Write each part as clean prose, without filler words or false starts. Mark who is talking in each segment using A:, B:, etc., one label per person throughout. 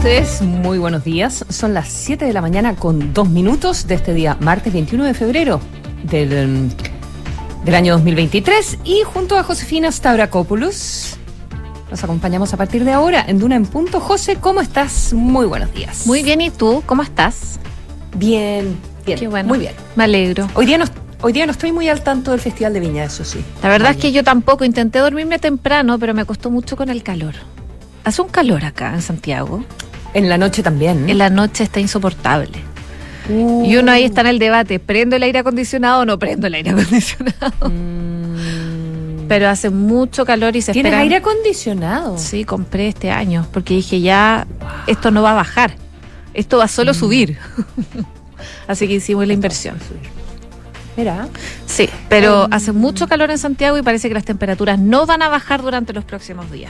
A: ustedes? Muy buenos días. Son las 7 de la mañana con 2 minutos de este día, martes 21 de febrero del año 2023. Y junto a Josefina Stavrakopoulos nos acompañamos a partir de ahora en Duna en Punto. José, ¿cómo estás? Muy buenos días.
B: Muy bien, ¿y tú? ¿Cómo estás?
A: Bien, bien.
B: Qué bueno.
A: Muy bien.
B: Me alegro.
A: Hoy día no estoy muy al tanto del Festival de Viña, eso sí.
B: La verdad es que yo tampoco. Intenté dormirme temprano, pero me costó mucho con el calor. Hace un calor acá en Santiago.
A: En la noche también.
B: En la noche está insoportable. Y uno ahí está en el debate, ¿prendo el aire acondicionado o no prendo el aire acondicionado? Pero hace mucho calor y se espera.
A: ¿Tienes aire acondicionado?
B: Sí, compré este año, porque dije ya, esto no va a bajar, esto va solo a subir. Así que hicimos la inversión.
A: Mira.
B: Sí, pero hace mucho calor en Santiago y parece que las temperaturas no van a bajar durante los próximos días.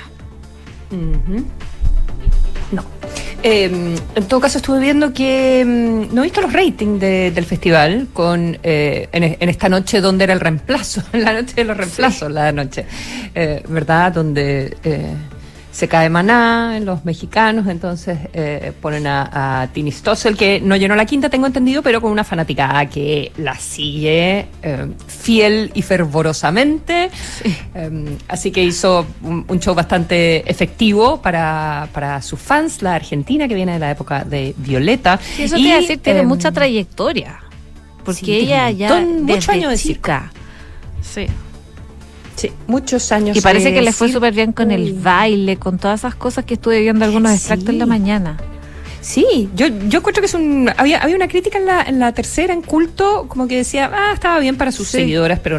A: No. En todo caso estuve viendo que no he visto los ratings del festival en esta noche donde era el reemplazo, en la noche de los reemplazos, sí. La noche, ¿verdad? Donde se cae Maná, los mexicanos, entonces ponen a Tini Stossel, que no llenó la quinta, tengo entendido, pero con una fanaticada que la sigue fiel y fervorosamente. Sí. Así que hizo un show bastante efectivo para sus fans, la argentina, que viene de la época de Violeta.
B: Sí, eso te iba a decir, tiene mucha trayectoria, porque sí, ella ya
A: muchos años de
B: chica. Sí.
A: Sí, muchos años.
B: Y parece que le fue súper bien con el baile, con todas esas cosas que estuve viendo algunos extractos en la mañana.
A: Sí, yo encuentro que había una crítica en la tercera, en Culto, como que decía, estaba bien para sus seguidoras, pero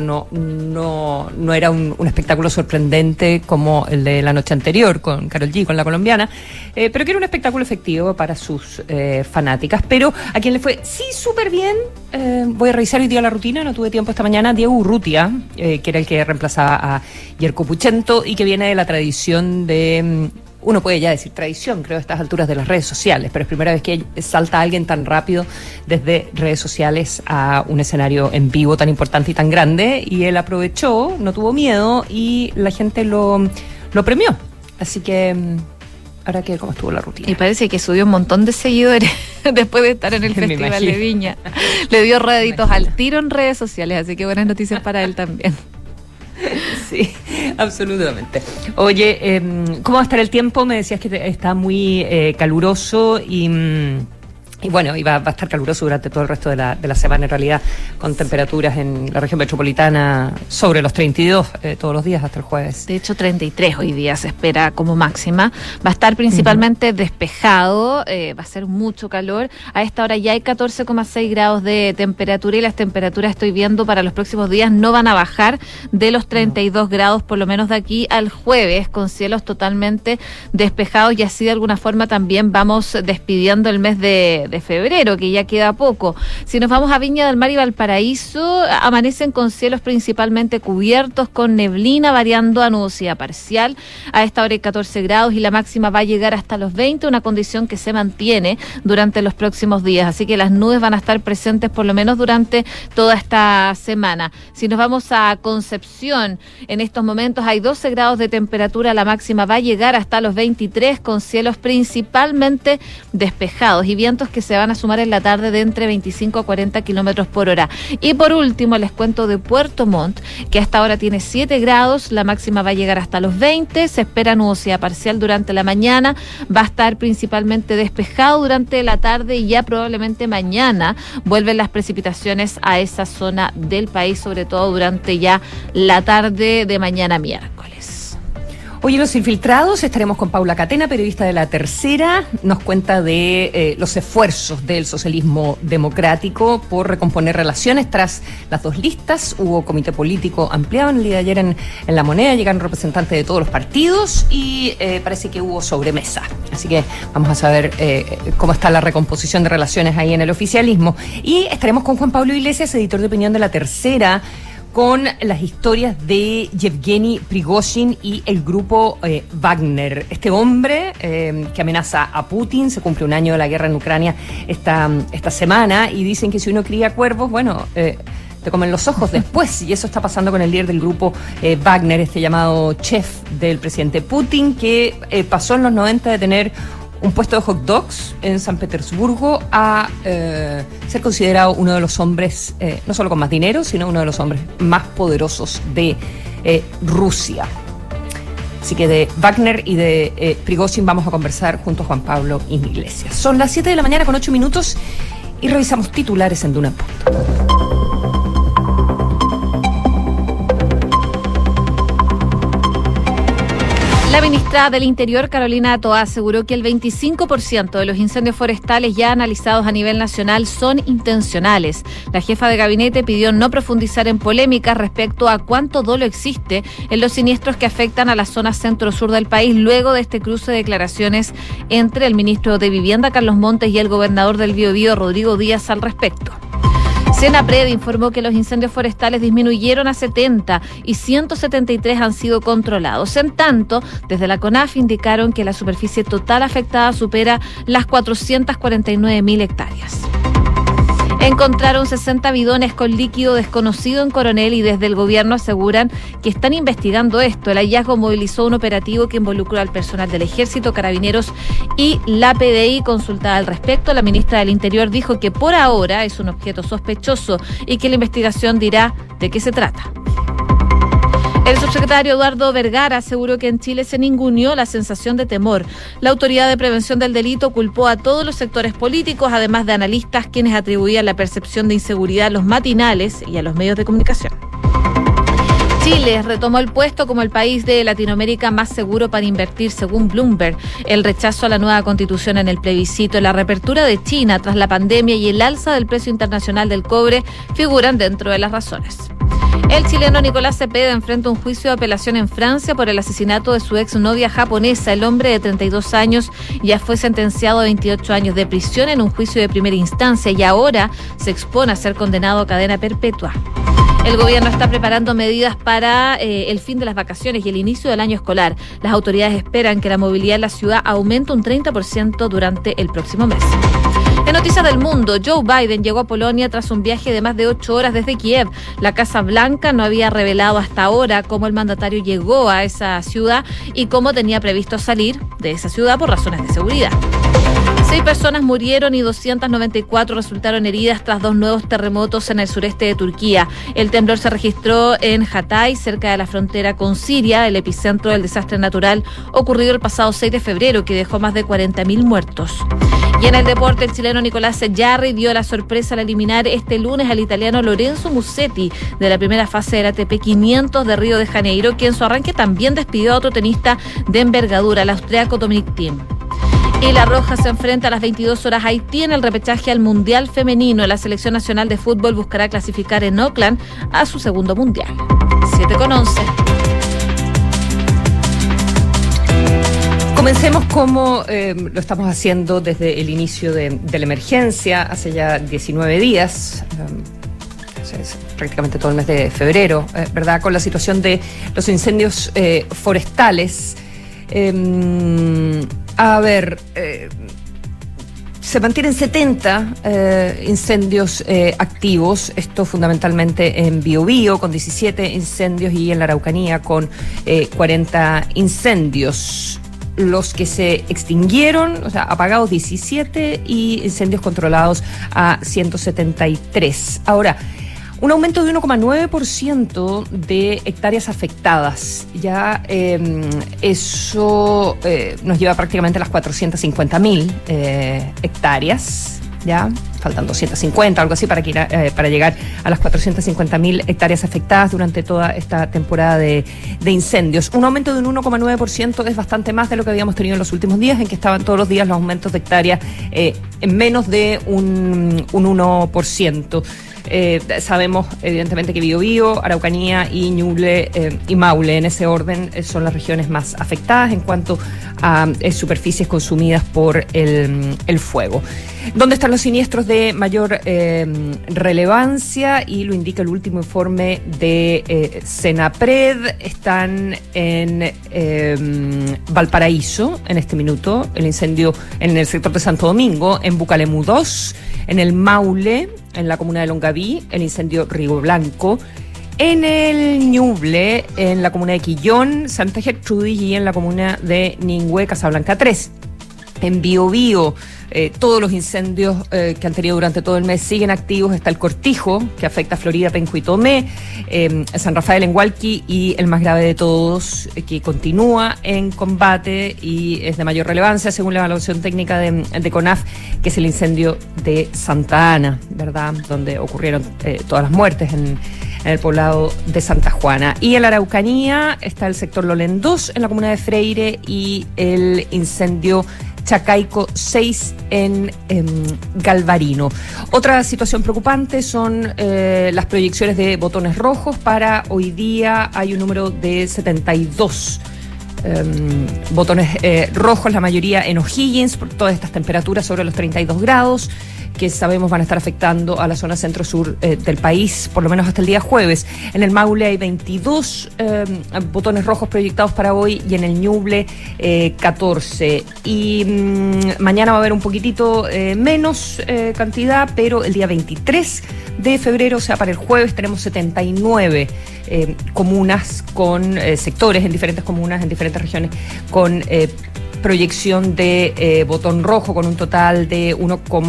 A: no era un espectáculo sorprendente como el de la noche anterior con Karol G, con la colombiana, pero que era un espectáculo efectivo para sus fanáticas. Pero a quien le fue súper bien, voy a revisar hoy día la rutina, no tuve tiempo esta mañana, Diego Urrutia, que era el que reemplazaba a Jerko Puchento y que viene de la tradición de... Uno puede ya decir tradición, creo, a estas alturas de las redes sociales, pero es primera vez que salta alguien tan rápido desde redes sociales a un escenario en vivo tan importante y tan grande, y él aprovechó, no tuvo miedo, y la gente lo premió. Así que ahora que cómo estuvo la rutina.
B: Y parece que subió un montón de seguidores después de estar en el Festival de Viña. Le dio réditos al tiro en redes sociales, así que buenas noticias para él también.
A: Sí, absolutamente. Oye, ¿cómo va a estar el tiempo? Me decías que está muy caluroso y bueno, va a estar caluroso durante todo el resto de la semana, en realidad, con temperaturas en la región metropolitana sobre los 32 todos los días hasta el jueves.
B: De hecho, 33 hoy día se espera como máxima. Va a estar principalmente despejado, va a ser mucho calor. A esta hora ya hay 14,6 grados de temperatura y las temperaturas, estoy viendo, para los próximos días no van a bajar de los 32 grados, por lo menos de aquí al jueves, con cielos totalmente despejados, y así de alguna forma también vamos despidiendo el mes de febrero, que ya queda poco. Si nos vamos a Viña del Mar y Valparaíso, amanecen con cielos principalmente cubiertos, con neblina variando a nubosidad parcial. A esta hora hay 14 grados y la máxima va a llegar hasta los 20, una condición que se mantiene durante los próximos días. Así que las nubes van a estar presentes por lo menos durante toda esta semana. Si nos vamos a Concepción, en estos momentos hay 12 grados de temperatura, la máxima va a llegar hasta los 23, con cielos principalmente despejados y vientos que se van a sumar en la tarde de entre 25 a 40 kilómetros por hora. Y por último, les cuento de Puerto Montt, que hasta ahora tiene 7 grados, la máxima va a llegar hasta los 20, se espera nubosidad parcial durante la mañana, va a estar principalmente despejado durante la tarde y ya probablemente mañana vuelven las precipitaciones a esa zona del país, sobre todo durante ya la tarde de mañana miércoles.
A: Hoy en Los Infiltrados estaremos con Paula Catena, periodista de La Tercera. Nos cuenta de los esfuerzos del socialismo democrático por recomponer relaciones tras las dos listas. Hubo comité político ampliado en el día de ayer en La Moneda, llegaron representantes de todos los partidos y parece que hubo sobremesa. Así que vamos a saber cómo está la recomposición de relaciones ahí en el oficialismo. Y estaremos con Juan Pablo Iglesias, editor de opinión de La Tercera, con las historias de Yevgeny Prigozhin y el grupo Wagner. Este hombre que amenaza a Putin, se cumple un año de la guerra en Ucrania esta semana, y dicen que si uno cría cuervos, bueno, te comen los ojos después, y eso está pasando con el líder del grupo Wagner, este llamado chef del presidente Putin, que pasó en los 90 de tener un puesto de hot dogs en San Petersburgo a ser considerado uno de los hombres, no solo con más dinero, sino uno de los hombres más poderosos de Rusia. Así que de Wagner y de Prigozhin vamos a conversar junto a Juan Pablo Iglesias. Son las 7 de la mañana con 8 minutos y revisamos titulares en Duna Punto.
B: La ministra del Interior, Carolina Toá, aseguró que el 25% de los incendios forestales ya analizados a nivel nacional son intencionales. La jefa de gabinete pidió no profundizar en polémicas respecto a cuánto dolo existe en los siniestros que afectan a la zona centro-sur del país luego de este cruce de declaraciones entre el ministro de Vivienda, Carlos Montes, y el gobernador del Biobío, Rodrigo Díaz, al respecto. Senapred informó que los incendios forestales disminuyeron a 70 y 173 han sido controlados. En tanto, desde la CONAF indicaron que la superficie total afectada supera las 449.000 hectáreas. Encontraron 60 bidones con líquido desconocido en Coronel y desde el gobierno aseguran que están investigando esto. El hallazgo movilizó un operativo que involucró al personal del Ejército, Carabineros y la PDI. Consultada al respecto, la ministra del Interior dijo que por ahora es un objeto sospechoso y que la investigación dirá de qué se trata. El subsecretario Eduardo Vergara aseguró que en Chile se ninguneó la sensación de temor. La Autoridad de Prevención del Delito culpó a todos los sectores políticos, además de analistas, quienes atribuían la percepción de inseguridad a los matinales y a los medios de comunicación. Chile retomó el puesto como el país de Latinoamérica más seguro para invertir, según Bloomberg. El rechazo a la nueva constitución en el plebiscito, la reapertura de China tras la pandemia y el alza del precio internacional del cobre figuran dentro de las razones. El chileno Nicolás Cepeda enfrenta un juicio de apelación en Francia por el asesinato de su exnovia japonesa. El hombre de 32 años ya fue sentenciado a 28 años de prisión en un juicio de primera instancia y ahora se expone a ser condenado a cadena perpetua. El gobierno está preparando medidas para el fin de las vacaciones y el inicio del año escolar. Las autoridades esperan que la movilidad en la ciudad aumente un 30% durante el próximo mes. En noticias del mundo, Joe Biden llegó a Polonia tras un viaje de más de 8 horas desde Kiev. La Casa Blanca no había revelado hasta ahora cómo el mandatario llegó a esa ciudad y cómo tenía previsto salir de esa ciudad por razones de seguridad. 6 personas murieron y 294 resultaron heridas tras 2 nuevos terremotos en el sureste de Turquía. El temblor se registró en Hatay, cerca de la frontera con Siria, el epicentro del desastre natural ocurrido el pasado 6 de febrero, que dejó más de 40.000 muertos. Y en el deporte, el chileno Nicolás Jarry dio la sorpresa al eliminar este lunes al italiano Lorenzo Musetti de la primera fase del ATP 500 de Río de Janeiro, que en su arranque también despidió a otro tenista de envergadura, el austriaco Dominic Thiem. Y la Roja se enfrenta a las 22 horas a Haití en el repechaje al Mundial Femenino. La Selección Nacional de Fútbol buscará clasificar en Auckland a su segundo Mundial. 7:11.
A: Comencemos como lo estamos haciendo desde el inicio de la emergencia, hace ya 19 días, prácticamente todo el mes de febrero, ¿verdad? Con la situación de los incendios forestales. Se mantienen 70 incendios activos, esto fundamentalmente en Biobío con 17 incendios y en la Araucanía con 40 incendios. Los que se extinguieron, o sea, apagados 17 y incendios controlados a 173. Ahora, un aumento de 1,9% de hectáreas afectadas. Ya eso nos lleva prácticamente a las 450.000 hectáreas. Ya faltan 250, algo así, para llegar a las 450.000 hectáreas afectadas durante toda esta temporada de incendios. Un aumento de un 1,9% es bastante más de lo que habíamos tenido en los últimos días, en que estaban todos los días los aumentos de hectáreas en menos de un 1%. Sabemos evidentemente que Biobío, Araucanía y Ñuble y Maule, en ese orden, son las regiones más afectadas en cuanto a superficies consumidas por el fuego. ¿Dónde están los siniestros de mayor relevancia? Y lo indica el último informe de Senapred. Están en Valparaíso en este minuto, el incendio en el sector de Santo Domingo, en Bucalemú 2, en el Maule, en la comuna de Longaví, el incendio Río Blanco, en el Ñuble, en la comuna de Quillón, Santa Gertrudis y en la comuna de Ningüe, Casablanca 3. En Biobío, todos los incendios que han tenido durante todo el mes siguen activos. Está el Cortijo, que afecta a Florida, Penco y Tomé, San Rafael en Hualqui, y el más grave de todos, que continúa en combate y es de mayor relevancia, según la evaluación técnica de CONAF, que es el incendio de Santa Ana, ¿verdad?, donde ocurrieron todas las muertes en el poblado de Santa Juana. Y en la Araucanía está el sector Lolén 2 en la comuna de Freire y el incendio Chacaico 6 en Galvarino. Otra situación preocupante son las proyecciones de botones rojos. Para hoy día hay un número de 72 botones rojos, la mayoría en O'Higgins, por todas estas temperaturas sobre los 32 grados, que sabemos van a estar afectando a la zona centro-sur del país, por lo menos hasta el día jueves. En el Maule hay 22 botones rojos proyectados para hoy y en el Ñuble 14. Y mañana va a haber un poquitito menos cantidad, pero el día 23 de febrero, o sea, para el jueves, tenemos 79 comunas con sectores en diferentes comunas, en diferentes regiones, con proyección de botón rojo, con un total de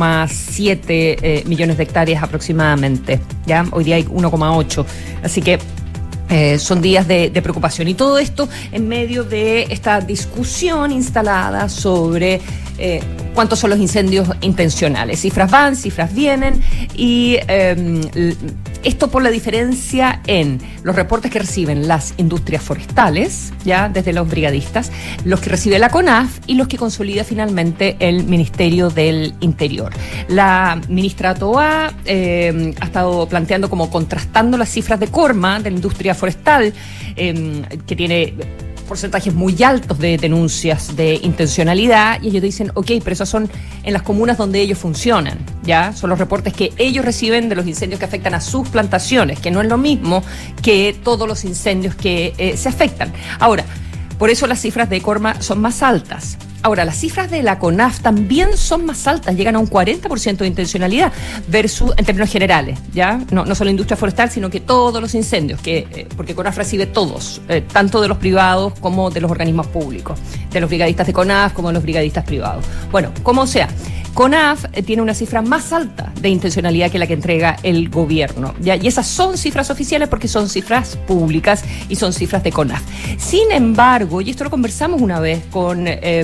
A: 1,7 millones de hectáreas aproximadamente. ¿Ya? Hoy día hay 1,8. Así que son días de preocupación. Y todo esto en medio de esta discusión instalada sobre cuántos son los incendios intencionales. Cifras van, cifras vienen, y esto por la diferencia en los reportes que reciben las industrias forestales, ya desde los brigadistas, los que recibe la CONAF y los que consolida finalmente el Ministerio del Interior. La ministra Toá ha estado planteando, como contrastando las cifras de Corma, de la industria forestal, que tiene porcentajes muy altos de denuncias de intencionalidad, y ellos dicen, ok, pero esas son en las comunas donde ellos funcionan, ¿ya? Son los reportes que ellos reciben de los incendios que afectan a sus plantaciones, que no es lo mismo que todos los incendios que se afectan. Ahora, por eso las cifras de Corma son más altas. Ahora, las cifras de la CONAF también son más altas, llegan a un 40% de intencionalidad, versus, en términos generales, ¿ya? No solo industria forestal, sino que todos los incendios, porque CONAF recibe todos, tanto de los privados como de los organismos públicos, de los brigadistas de CONAF como de los brigadistas privados. Bueno, como sea, CONAF tiene una cifra más alta de intencionalidad que la que entrega el gobierno, ¿ya? Y esas son cifras oficiales porque son cifras públicas y son cifras de CONAF. Sin embargo, y esto lo conversamos una vez con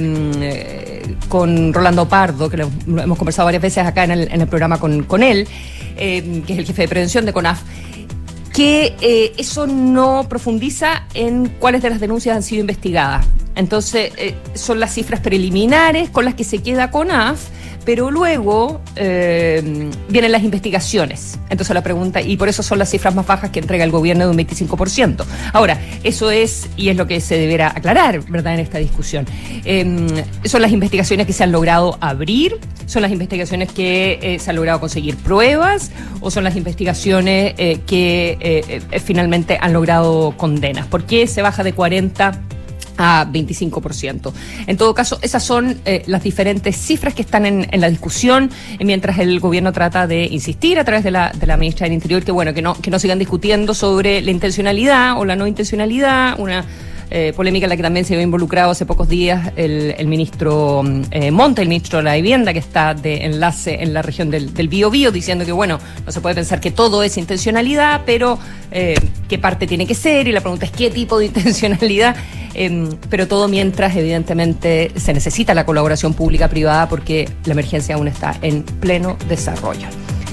A: Rolando Pardo, que lo hemos conversado varias veces acá en el programa con él, que es el jefe de prevención de CONAF, que eso no profundiza en cuáles de las denuncias han sido investigadas. Entonces, son las cifras preliminares con las que se queda CONAF, pero luego vienen las investigaciones. Entonces la pregunta, y por eso son las cifras más bajas que entrega el gobierno, de un 25%. Ahora, eso es, y es lo que se deberá aclarar, ¿verdad?, en esta discusión. Son las investigaciones que se han logrado abrir, son las investigaciones que se han logrado conseguir pruebas, o son las investigaciones que finalmente han logrado condenas. ¿Por qué se baja de 40% a 25%? En todo caso, esas son las diferentes cifras que están en la discusión, mientras el gobierno trata de insistir a través de la ministra del Interior que no sigan discutiendo sobre la intencionalidad o la no intencionalidad, una polémica en la que también se vio involucrado hace pocos días el ministro Monte, el ministro de la Vivienda, que está de enlace en la región del Biobío, diciendo que, bueno, no se puede pensar que todo es intencionalidad, pero qué parte tiene que ser, y la pregunta es qué tipo de intencionalidad, pero todo mientras, evidentemente, se necesita la colaboración pública-privada porque la emergencia aún está en pleno desarrollo.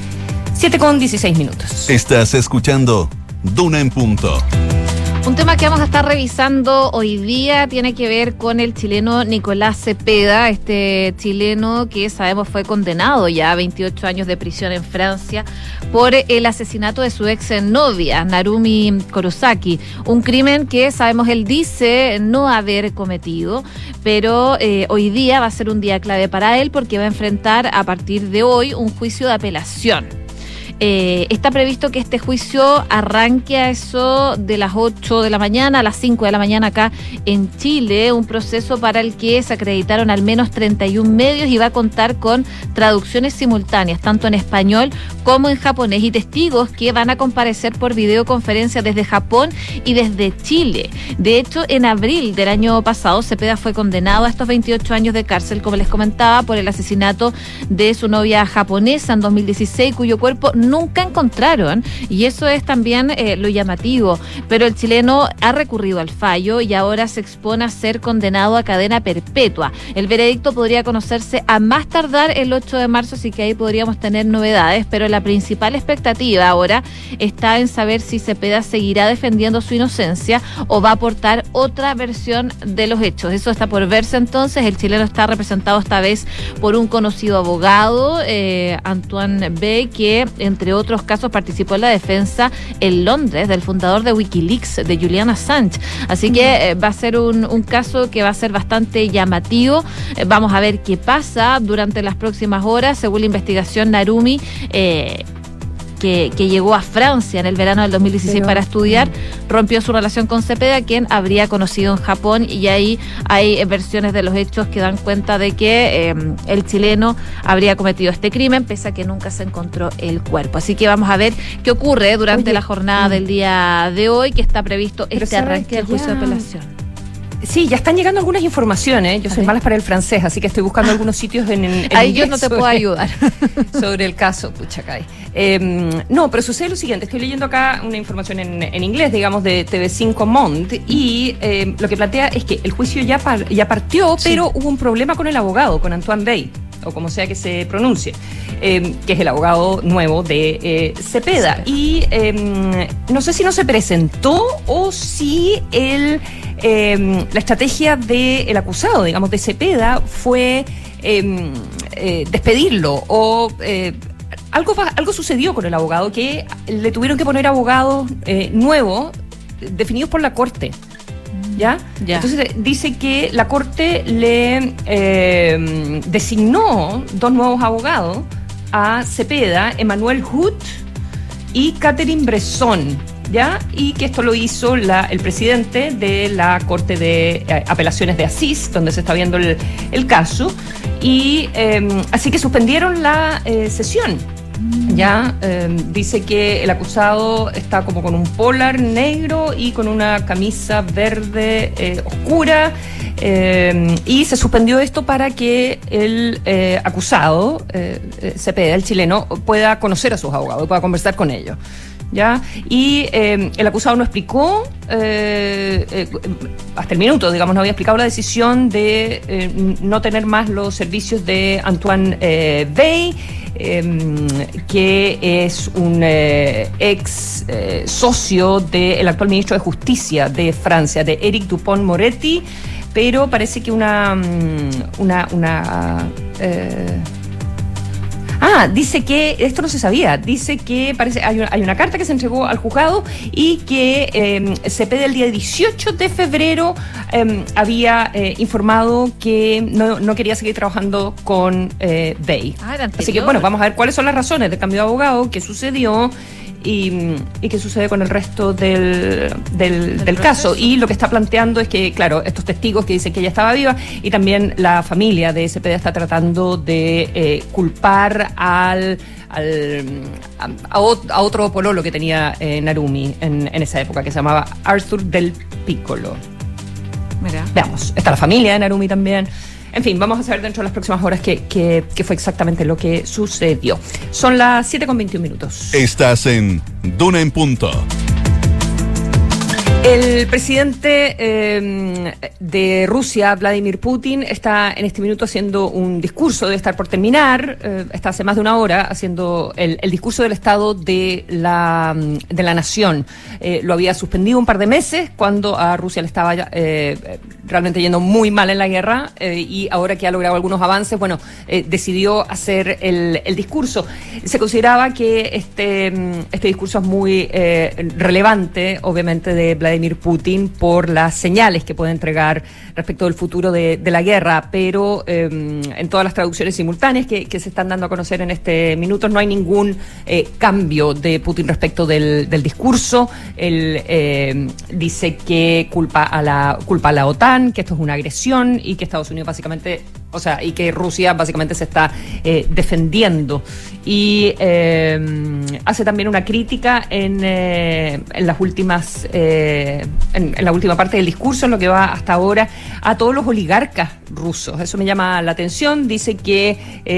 A: 7:16.
C: Estás escuchando Duna en Punto.
B: Un tema que vamos a estar revisando hoy día tiene que ver con el chileno Nicolás Cepeda, este chileno que sabemos fue condenado ya a 28 años de prisión en Francia por el asesinato de su exnovia, Narumi Kurosaki, un crimen que sabemos él dice no haber cometido, pero hoy día va a ser un día clave para él porque va a enfrentar a partir de hoy un juicio de apelación. Está previsto que este juicio arranque a eso de las 8 de la mañana a las 5 de la mañana acá en Chile, un proceso para el que se acreditaron al menos 31 medios y va a contar con traducciones simultáneas, tanto en español como en japonés, y testigos que van a comparecer por videoconferencia desde Japón y desde Chile. De hecho, en abril del año pasado, Cepeda fue condenado a estos 28 años de cárcel, como les comentaba, por el asesinato de su novia japonesa en 2016, cuyo cuerpo nunca encontraron, y eso es también lo llamativo. Pero el chileno ha recurrido al fallo y ahora se expone a ser condenado a cadena perpetua. El veredicto podría conocerse a más tardar el 8 de marzo, así que ahí podríamos tener novedades, pero la principal expectativa ahora está en saber si Cepeda seguirá defendiendo su inocencia o va a aportar otra versión de los hechos. Eso está por verse entonces. El chileno está representado esta vez por un conocido abogado, Antoine Bey, que entre otros casos participó en la defensa en Londres del fundador de Wikileaks, de Julian Assange. Así que va a ser un caso que va a ser bastante llamativo. Vamos a ver qué pasa durante las próximas horas. Según la investigación, Narumi, que llegó a Francia en el verano del 2016 para estudiar, rompió su relación con Cepeda, quien habría conocido en Japón, y ahí hay versiones de los hechos que dan cuenta de que el chileno habría cometido este crimen, pese a que nunca se encontró el cuerpo. Así que vamos a ver qué ocurre durante la jornada del día de hoy, que está previsto este arranque del juicio de apelación.
A: Sí, ya están llegando algunas informaciones. Yo soy mala para el francés, así que estoy buscando algunos sitios en
B: ahí yo no te puedo ayudar.
A: Sobre el caso, pucha, Kai. No, pero sucede lo siguiente. Estoy leyendo acá una información en inglés, digamos, de TV5 Monde, y lo que plantea es que el juicio ya partió, sí, pero hubo un problema con el abogado, con Antoine Bey, o como sea que se pronuncie, que es el abogado nuevo de Cepeda. Y no sé si no se presentó o si la estrategia del acusado, digamos, de Cepeda fue despedirlo, o algo sucedió con el abogado, que le tuvieron que poner abogados nuevos definidos por la Corte. ¿Ya? Entonces dice que la Corte le designó 2 nuevos abogados a Cepeda, Emmanuel Hout y Catherine Bresson, ¿ya? Y que esto lo hizo el presidente de la Corte de Apelaciones de Asís, donde se está viendo el caso, y así que suspendieron la sesión. Ya dice que el acusado está como con un polar negro y con una camisa verde oscura, y se suspendió esto para que el acusado, Cepeda, el chileno, pueda conocer a sus abogados, pueda conversar con ellos. ¿Ya? Y el acusado no explicó, hasta el minuto, digamos, no había explicado la decisión de no tener más los servicios de Antoine Bey, que es un ex socio del actual ministro de Justicia de Francia, de Éric Dupond-Moretti, pero parece que dice que, esto no se sabía, dice que parece hay una carta que se entregó al juzgado y que Cepeda el día 18 de febrero había informado que no quería seguir trabajando con Bey. Así que bueno, vamos a ver cuáles son las razones del cambio de abogado, qué sucedió y qué sucede con el resto del caso. Y lo que está planteando es que, claro, estos testigos que dicen que ella estaba viva, y también la familia de Cepeda está tratando de culpar a otro pololo que tenía Narumi en esa época, que se llamaba Arthur Del Piccolo. Mira. Veamos, está la familia de Narumi también. En fin, vamos a saber dentro de las próximas horas qué fue exactamente lo que sucedió. Son las 7:21.
C: Estás en Duna en Punto.
A: El presidente de Rusia, Vladimir Putin, está en este minuto haciendo un discurso, debe estar por terminar, está hace más de una hora haciendo el discurso del Estado de la Nación. Lo había suspendido un par de meses cuando a Rusia le estaba realmente yendo muy mal en la guerra, y ahora que ha logrado algunos avances, bueno, decidió hacer el discurso. Se consideraba que este discurso es muy relevante, obviamente, de Vladimir Vladimir Putin por las señales que puede entregar respecto del futuro de la guerra, pero en todas las traducciones simultáneas que se están dando a conocer en este minuto no hay ningún cambio de Putin respecto del discurso. Él dice que culpa a la OTAN, que esto es una agresión y que Estados Unidos básicamente, y que Rusia básicamente se está defendiendo. Y hace también una crítica en las últimas en la última parte del discurso, en lo que va hasta ahora, a todos los oligarcas rusos. Eso me llama la atención. Dice que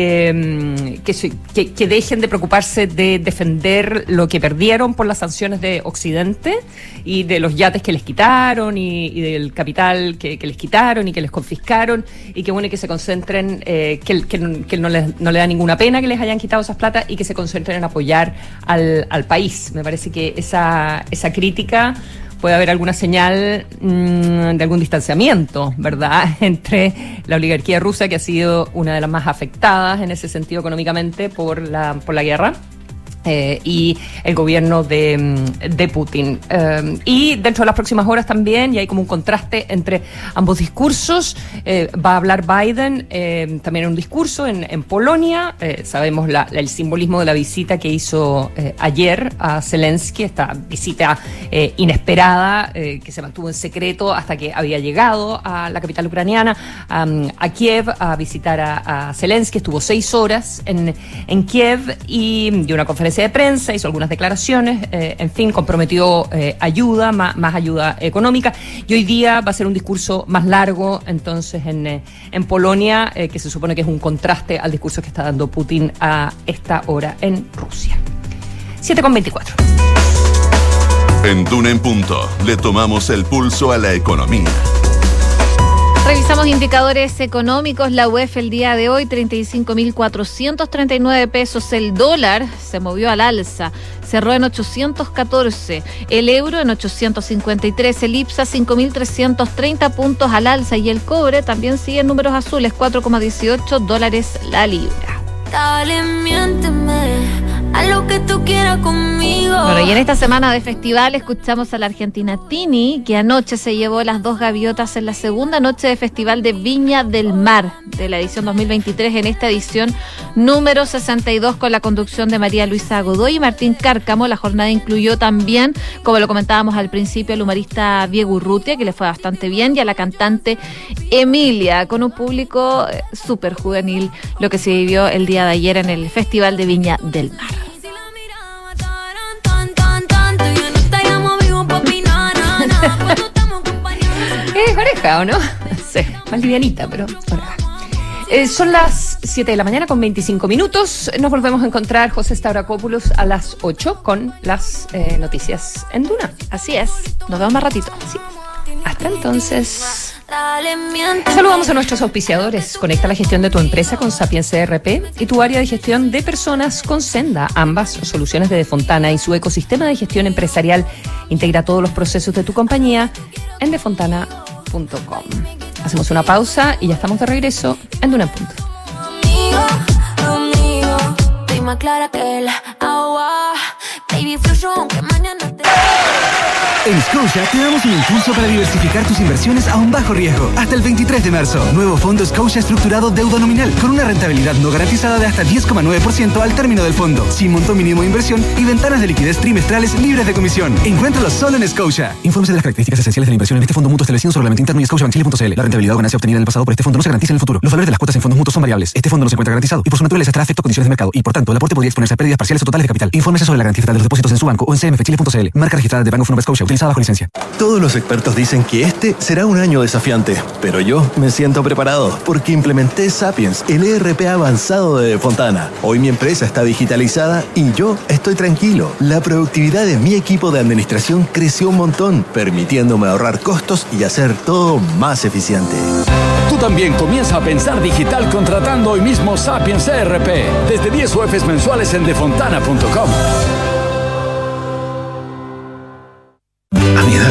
A: dejen de preocuparse de defender lo que perdieron por las sanciones de Occidente y de los yates que les quitaron y del capital que les quitaron y que les confiscaron, y que se concentren, que no le da ninguna pena que les hayan quitado esas plata y que se concentren en apoyar al país. Me parece que esa crítica puede haber alguna señal de algún distanciamiento, ¿verdad?, entre la oligarquía rusa, que ha sido una de las más afectadas en ese sentido económicamente por la guerra, y el gobierno de Putin. Y dentro de las próximas horas también, y hay como un contraste entre ambos discursos, va a hablar Biden también en un discurso en Polonia. Sabemos el simbolismo de la visita que hizo ayer a Zelensky, esta visita inesperada, que se mantuvo en secreto hasta que había llegado a la capital ucraniana, a Kiev, a visitar a Zelensky. Estuvo 6 horas en Kiev y dio una conferencia de prensa, hizo algunas declaraciones, en fin, comprometió ayuda, más ayuda económica, y hoy día va a ser un discurso más largo, entonces, en Polonia, que se supone que es un contraste al discurso que está dando Putin a esta hora en Rusia. 7:24.
C: En Duna en Punto le tomamos el pulso a la economía.
B: Revisamos indicadores económicos. La UEF el día de hoy, 35.439 pesos. El dólar se movió al alza, cerró en 814. El euro en 853. El IPSA 5.330 puntos al alza. Y el cobre también sigue en números azules, $4,18 la libra.
D: Dale, miénteme a lo que tú quieras conmigo.
B: Bueno, y en esta semana de festival escuchamos a la argentina Tini, que anoche se llevó las 2 gaviotas en la segunda noche de Festival de Viña del Mar de la edición 2023, en esta edición número 62, con la conducción de María Luisa Godoy y Martín Cárcamo. La jornada incluyó también, como lo comentábamos al principio, al humorista Diego Urrutia, que le fue bastante bien, y a la cantante Emilia, con un público súper juvenil, lo que se vivió el día de ayer en el Festival de Viña del Mar.
A: Es oreja, ¿o no? Sí, más livianita, pero oreja. Son las 7 de la mañana con 25 minutos. Nos volvemos a encontrar, José Stavrakopoulos, a las 8 con las noticias en Duna.
B: Así es, nos vemos más ratito.
A: Sí. Hasta entonces. Saludamos a nuestros auspiciadores. Conecta la gestión de tu empresa con Sapiens ERP y tu área de gestión de personas con Senda. Ambas soluciones de Defontana y su ecosistema de gestión empresarial. Integra todos los procesos de tu compañía en defontana.com. Hacemos una pausa y ya estamos de regreso en Duna en Punto.
E: En Scotia te damos un impulso para diversificar tus inversiones a un bajo riesgo. Hasta el 23 de marzo, nuevo fondo Scotia estructurado deuda nominal, con una rentabilidad no garantizada de hasta 10,9% al término del fondo, sin monto mínimo de inversión y ventanas de liquidez trimestrales libres de comisión. Encuéntralo solo en Scotia. Infórmese de las características esenciales de la inversión en este fondo mutuo establecido en su reglamento interno y scotiabankchile.cl. La rentabilidad o ganancia obtenida en el pasado por este fondo no se garantiza en el futuro. Los valores de las cuotas en fondos mutuos son variables. Este fondo no se encuentra garantizado y por su naturaleza estará afecto a condiciones de mercado y, por tanto, el aporte podría exponerse a pérdidas parciales o totales de capital. Infórmese sobre la garantía estatal de los depósitos en su banco o en cmfchile.cl. Marca registrada de Bank of Nova Scotia, utilizada bajo licencia.
F: Todos los expertos dicen que este será un año desafiante, pero yo me siento preparado porque implementé Sapiens, el ERP avanzado de Defontana. Hoy mi empresa está digitalizada y yo estoy tranquilo. La productividad de mi equipo de administración creció un montón, permitiéndome ahorrar costos y hacer todo más eficiente.
G: Tú también comienza a pensar digital contratando hoy mismo Sapiens ERP. Desde 10 UFs mensuales en defontana.com.
F: A mi edad cualquier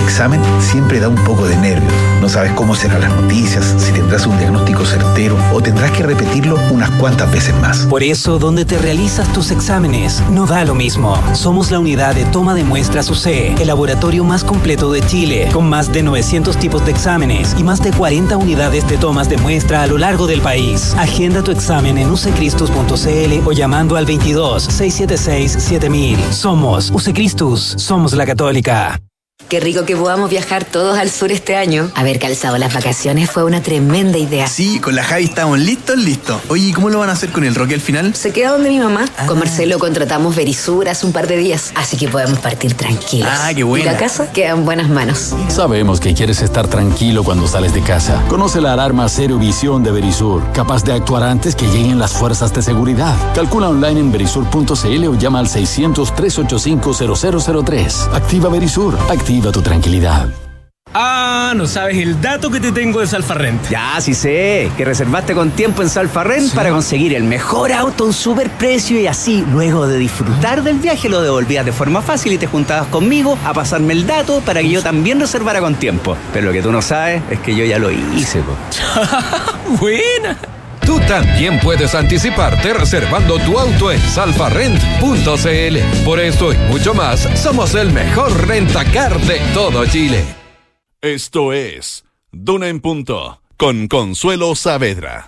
H: examen siempre da un poco de nervios. No sabes cómo serán las noticias, si tendrás un diagnóstico certero o tendrás que repetirlo unas cuantas veces más.
I: Por eso, donde te realizas tus exámenes, no da lo mismo. Somos la unidad de toma de muestras UC, el laboratorio más completo de Chile, con más de 900 tipos de exámenes y más de 40 unidades de tomas de muestra a lo largo del país. Agenda tu examen en ucecristus.cl o llamando al 22 676 7000. Somos UCCristus, somos la Católica.
J: Qué rico que podamos viajar todos al sur este año. Haber calzado las vacaciones fue una tremenda idea.
K: Sí, con la Javi estamos listos. Oye, ¿y cómo lo van a hacer con el Roque al final?
J: Se queda donde mi mamá. Con Marcelo contratamos Verisur hace un par de días, así que podemos partir tranquilos.
K: Qué bueno.
J: Y la casa queda en buenas manos.
G: Sabemos que quieres estar tranquilo cuando sales de casa. Conoce la alarma Cero Visión de Verisur, capaz de actuar antes que lleguen las fuerzas de seguridad. Calcula online en verisur.cl o llama al 600-385-0003. Activa Verisur. Activa tu tranquilidad.
L: No sabes el dato que te tengo de Salfarrent.
M: Ya, sí sé, que reservaste con tiempo en Salfarrent para conseguir el mejor auto a un super precio y así, luego de disfrutar del viaje, lo devolvías de forma fácil y te juntabas conmigo a pasarme el dato para que yo también reservara con tiempo. Pero lo que tú no sabes es que yo ya lo hice, po.
L: Buena.
N: Tú también puedes anticiparte reservando tu auto en salfarrent.cl. Por esto y mucho más, somos el mejor rentacar de todo Chile.
C: Esto es Duna en Punto, con Consuelo Saavedra.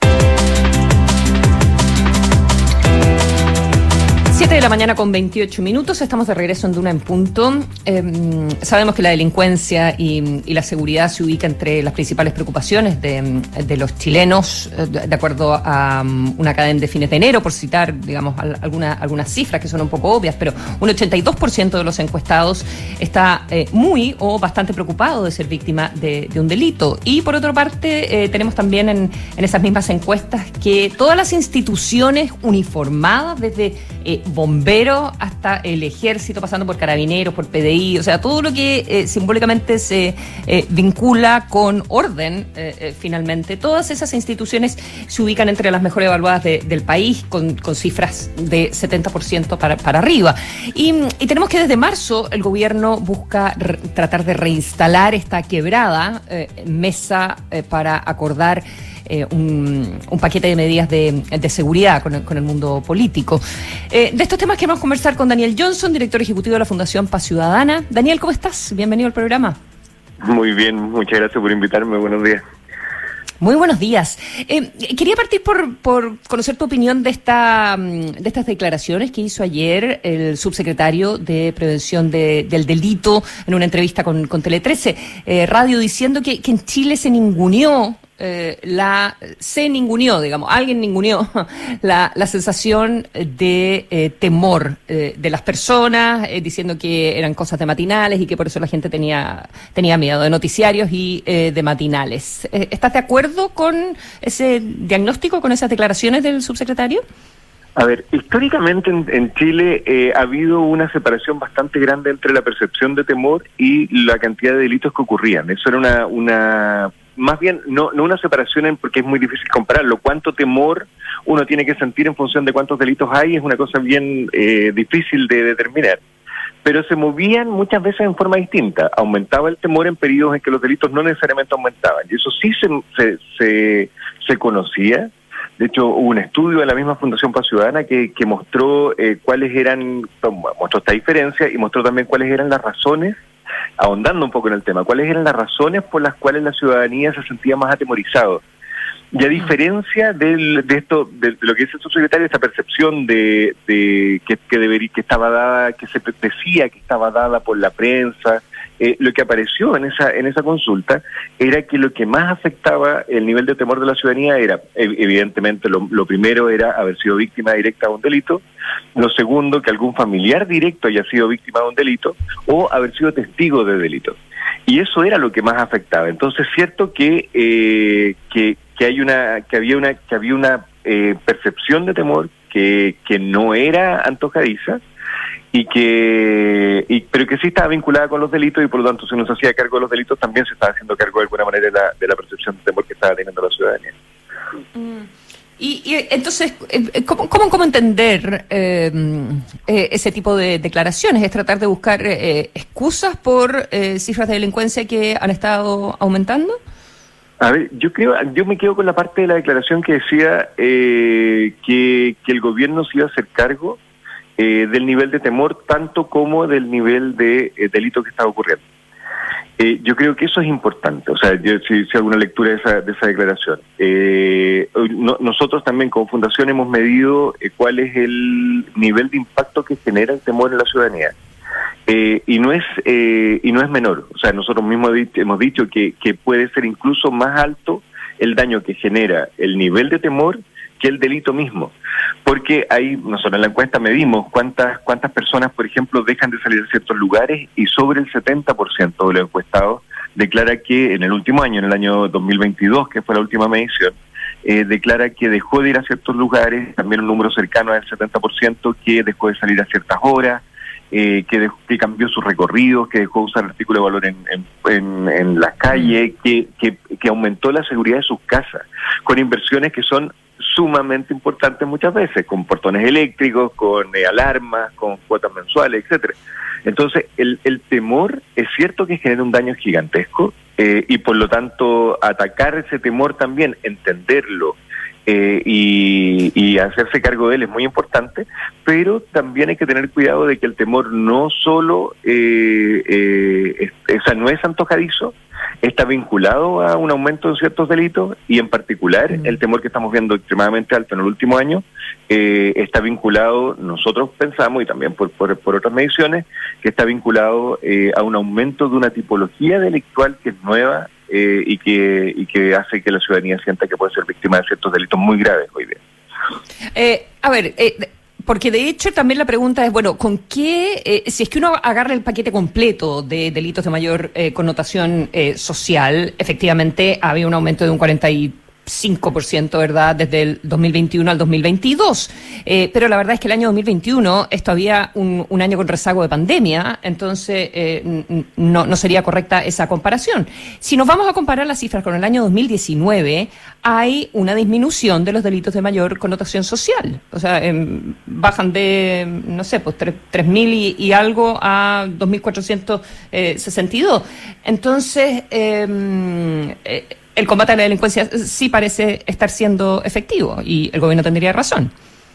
A: 7 de la mañana con 28 minutos, estamos de regreso en Duna en Punto. Sabemos que la delincuencia y la seguridad se ubica entre las principales preocupaciones de los chilenos, de acuerdo a una cadena de fines de enero, por citar, digamos, algunas cifras que son un poco obvias, pero un 82% de los encuestados está muy o bastante preocupado de ser víctima de un delito. Y por otra parte, tenemos también en esas mismas encuestas que todas las instituciones uniformadas, desde bomberos hasta el ejército, pasando por carabineros, por PDI, o sea, todo lo que simbólicamente se vincula con orden, finalmente, todas esas instituciones se ubican entre las mejor evaluadas del país, con cifras de 70% para arriba. Y tenemos que desde marzo el gobierno busca tratar de reinstalar esta quebrada mesa para acordar un paquete de medidas de seguridad con el mundo político. De estos temas queremos conversar con Daniel Johnson, director ejecutivo de la Fundación Paz Ciudadana. Daniel, ¿cómo estás? Bienvenido al programa.
O: Muy bien, muchas gracias por invitarme. Buenos días.
A: Muy buenos días. Quería partir por conocer tu opinión de estas declaraciones que hizo ayer el subsecretario de Prevención del Delito en una entrevista con Tele 13 Radio, diciendo que en Chile se ninguneó, alguien ninguneó la sensación de temor de las personas, diciendo que eran cosas de matinales y que por eso la gente tenía miedo de noticiarios y de matinales. ¿Estás de acuerdo con ese diagnóstico, con esas declaraciones del subsecretario?
O: A ver, históricamente en Chile ha habido una separación bastante grande entre la percepción de temor y la cantidad de delitos que ocurrían. Eso era una más bien, no una separación porque es muy difícil compararlo. Cuánto temor uno tiene que sentir en función de cuántos delitos hay es una cosa bien difícil de determinar. Pero se movían muchas veces en forma distinta. Aumentaba el temor en periodos en que los delitos no necesariamente aumentaban. Y eso sí se conocía. De hecho, hubo un estudio de la misma Fundación Paz Ciudadana que mostró mostró esta diferencia y mostró también cuáles eran las razones, ahondando un poco en el tema, cuáles eran las razones por las cuales la ciudadanía se sentía más atemorizado. Y a diferencia de lo que dice el subsecretario, esta percepción que estaba dada, que se decía que estaba dada por la prensa, lo que apareció en esa consulta era que lo que más afectaba el nivel de temor de la ciudadanía era, evidentemente, lo primero era haber sido víctima directa de un delito, lo segundo, que algún familiar directo haya sido víctima de un delito, o haber sido testigo de delito. Y eso era lo que más afectaba. Entonces, es cierto que había una percepción de temor que no era antojadiza, pero que sí estaba vinculada con los delitos, y por lo tanto, si uno se hacía cargo de los delitos, también se estaba haciendo cargo de alguna manera de la percepción de temor que estaba teniendo la ciudadanía.
A: Y entonces, ¿cómo entender ese tipo de declaraciones? ¿Es tratar de buscar excusas por cifras de delincuencia que han estado aumentando?
O: A ver, yo me quedo con la parte de la declaración que decía que el gobierno se iba a hacer cargo del nivel de temor, tanto como del nivel de delito que estaba ocurriendo. Yo creo que eso es importante, o sea, yo si hago una lectura de esa declaración. Nosotros también como fundación hemos medido cuál es el nivel de impacto que genera el temor en la ciudadanía. Y no es menor, o sea, nosotros mismos hemos dicho que puede ser incluso más alto el daño que genera el nivel de temor que el delito mismo, porque ahí nosotros en la encuesta medimos cuántas personas, por ejemplo, dejan de salir a ciertos lugares, y sobre el 70% de los encuestados declara que en el último año, en el año 2022, que fue la última medición, declara que dejó de ir a ciertos lugares, también un número cercano al 70% que dejó de salir a ciertas horas, que cambió sus recorridos, que dejó de usar artículos de valor en las calles, que aumentó la seguridad de sus casas, con inversiones que son sumamente importantes muchas veces, con portones eléctricos, con alarmas, con cuotas mensuales, etcétera. Entonces, el temor es cierto que genera un daño gigantesco, y por lo tanto atacar ese temor también, entenderlo, y hacerse cargo de él es muy importante, pero también hay que tener cuidado de que el temor no solo no es antojadizo, está vinculado a un aumento en ciertos delitos, y en particular el temor que estamos viendo extremadamente alto en el último año está vinculado, nosotros pensamos, y también por otras mediciones, que está vinculado a un aumento de una tipología delictual que es nueva, y que hace que la ciudadanía sienta que puede ser víctima de ciertos delitos muy graves hoy día.
A: Porque de hecho también la pregunta es, bueno, ¿con qué, si es que uno agarra el paquete completo de delitos de mayor connotación social, efectivamente había un aumento de un 45%, ¿verdad?, desde el 2021 al 2022. Pero la verdad es que el año 2021 es todavía un año con rezago de pandemia, entonces no sería correcta esa comparación. Si nos vamos a comparar las cifras con el año 2019, hay una disminución de los delitos de mayor connotación social. O sea, bajan de, no sé, pues 3.000 y algo a 2.462. Entonces, el combate a la delincuencia sí parece estar siendo efectivo, y el gobierno tendría razón.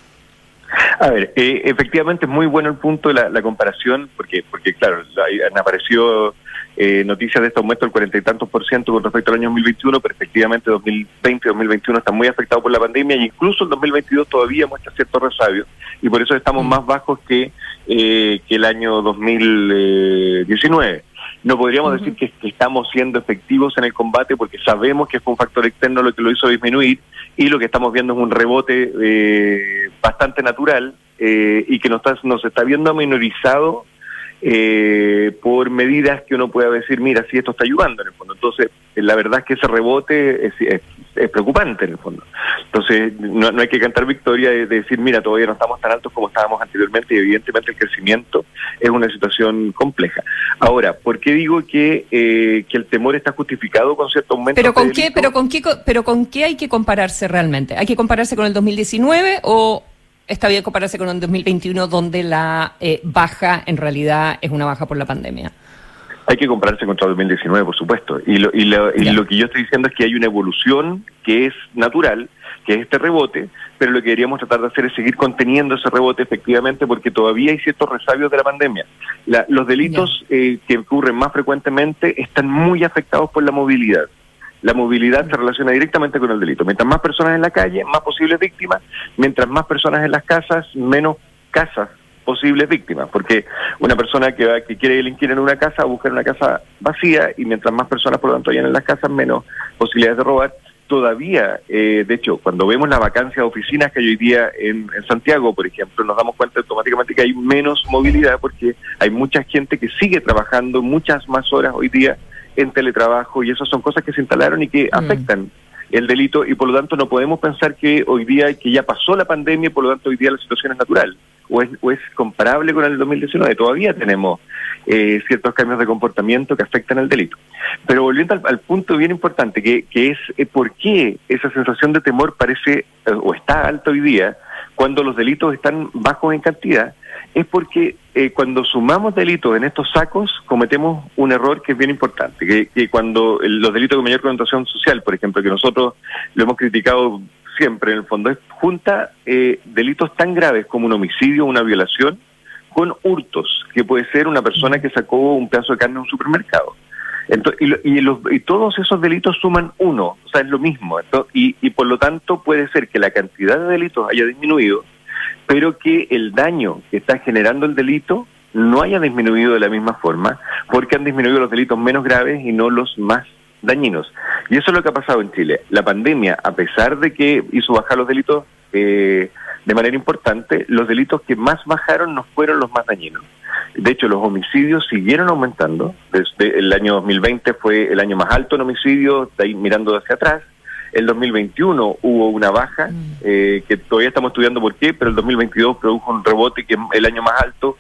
O: A ver, efectivamente es muy bueno el punto de la comparación, porque claro, han aparecido noticias de este aumento del 40 y tantos % con respecto al año 2021, pero efectivamente 2020 y 2021 están muy afectados por la pandemia, y incluso el 2022 todavía muestra cierto resabio, y por eso estamos más bajos que el año 2019. No podríamos decir que estamos siendo efectivos en el combate, porque sabemos que fue un factor externo lo que lo hizo disminuir, y lo que estamos viendo es un rebote bastante natural, y que nos está viendo minorizado por medidas que uno pueda decir, mira, sí, esto está ayudando en el fondo. Entonces, la verdad es que ese rebote es preocupante en el fondo. Entonces, no hay que cantar victoria de decir, mira, todavía no estamos tan altos como estábamos anteriormente, y evidentemente el crecimiento es una situación compleja. Ahora, ¿por qué digo que el temor está justificado con cierto aumento?
A: ¿Pero con qué hay que compararse realmente? ¿Hay que compararse con el 2019 o está bien compararse con el 2021, donde la baja en realidad es una baja por la pandemia?
O: Hay que compararse contra el 2019, por supuesto. Y lo que yo estoy diciendo es que hay una evolución que es natural, que es este rebote, pero lo que deberíamos tratar de hacer es seguir conteniendo ese rebote, efectivamente, porque todavía hay ciertos resabios de la pandemia. Los delitos que ocurren más frecuentemente están muy afectados por la movilidad. La movilidad se relaciona directamente con el delito. Mientras más personas en la calle, más posibles víctimas. Mientras más personas en las casas, menos casas posibles víctimas. Porque una persona que quiere delinquir en una casa, busca una casa vacía, y mientras más personas, por lo tanto, hayan en las casas, menos posibilidades de robar. Todavía, de hecho, cuando vemos la vacancia de oficinas que hay hoy día en Santiago, por ejemplo, nos damos cuenta automáticamente que hay menos movilidad, porque hay mucha gente que sigue trabajando muchas más horas hoy día en teletrabajo, y esas son cosas que se instalaron y que afectan el delito, y por lo tanto no podemos pensar que hoy día, que ya pasó la pandemia, y por lo tanto hoy día la situación es natural. o es comparable con el 2019. Todavía tenemos ciertos cambios de comportamiento que afectan al delito. Pero volviendo al punto bien importante, que es por qué esa sensación de temor parece o está alta hoy día cuando los delitos están bajos en cantidad, es porque cuando sumamos delitos en estos sacos cometemos un error que es bien importante, que cuando los delitos de mayor connotación social, por ejemplo, que nosotros lo hemos criticado siempre en el fondo, es junta delitos tan graves como un homicidio, una violación, con hurtos, que puede ser una persona que sacó un pedazo de carne en un supermercado. Entonces, y todos esos delitos suman uno, o sea, es lo mismo. Entonces, y por lo tanto puede ser que la cantidad de delitos haya disminuido, pero que el daño que está generando el delito no haya disminuido de la misma forma, porque han disminuido los delitos menos graves y no los más dañinos. Y eso es lo que ha pasado en Chile. La pandemia, a pesar de que hizo bajar los delitos de manera importante, los delitos que más bajaron no fueron los más dañinos. De hecho, los homicidios siguieron aumentando. Desde el año 2020 fue el año más alto en homicidios, de ahí mirando hacia atrás. El 2021 hubo una baja, que todavía estamos estudiando por qué, pero el 2022 produjo un rebote que es el año más alto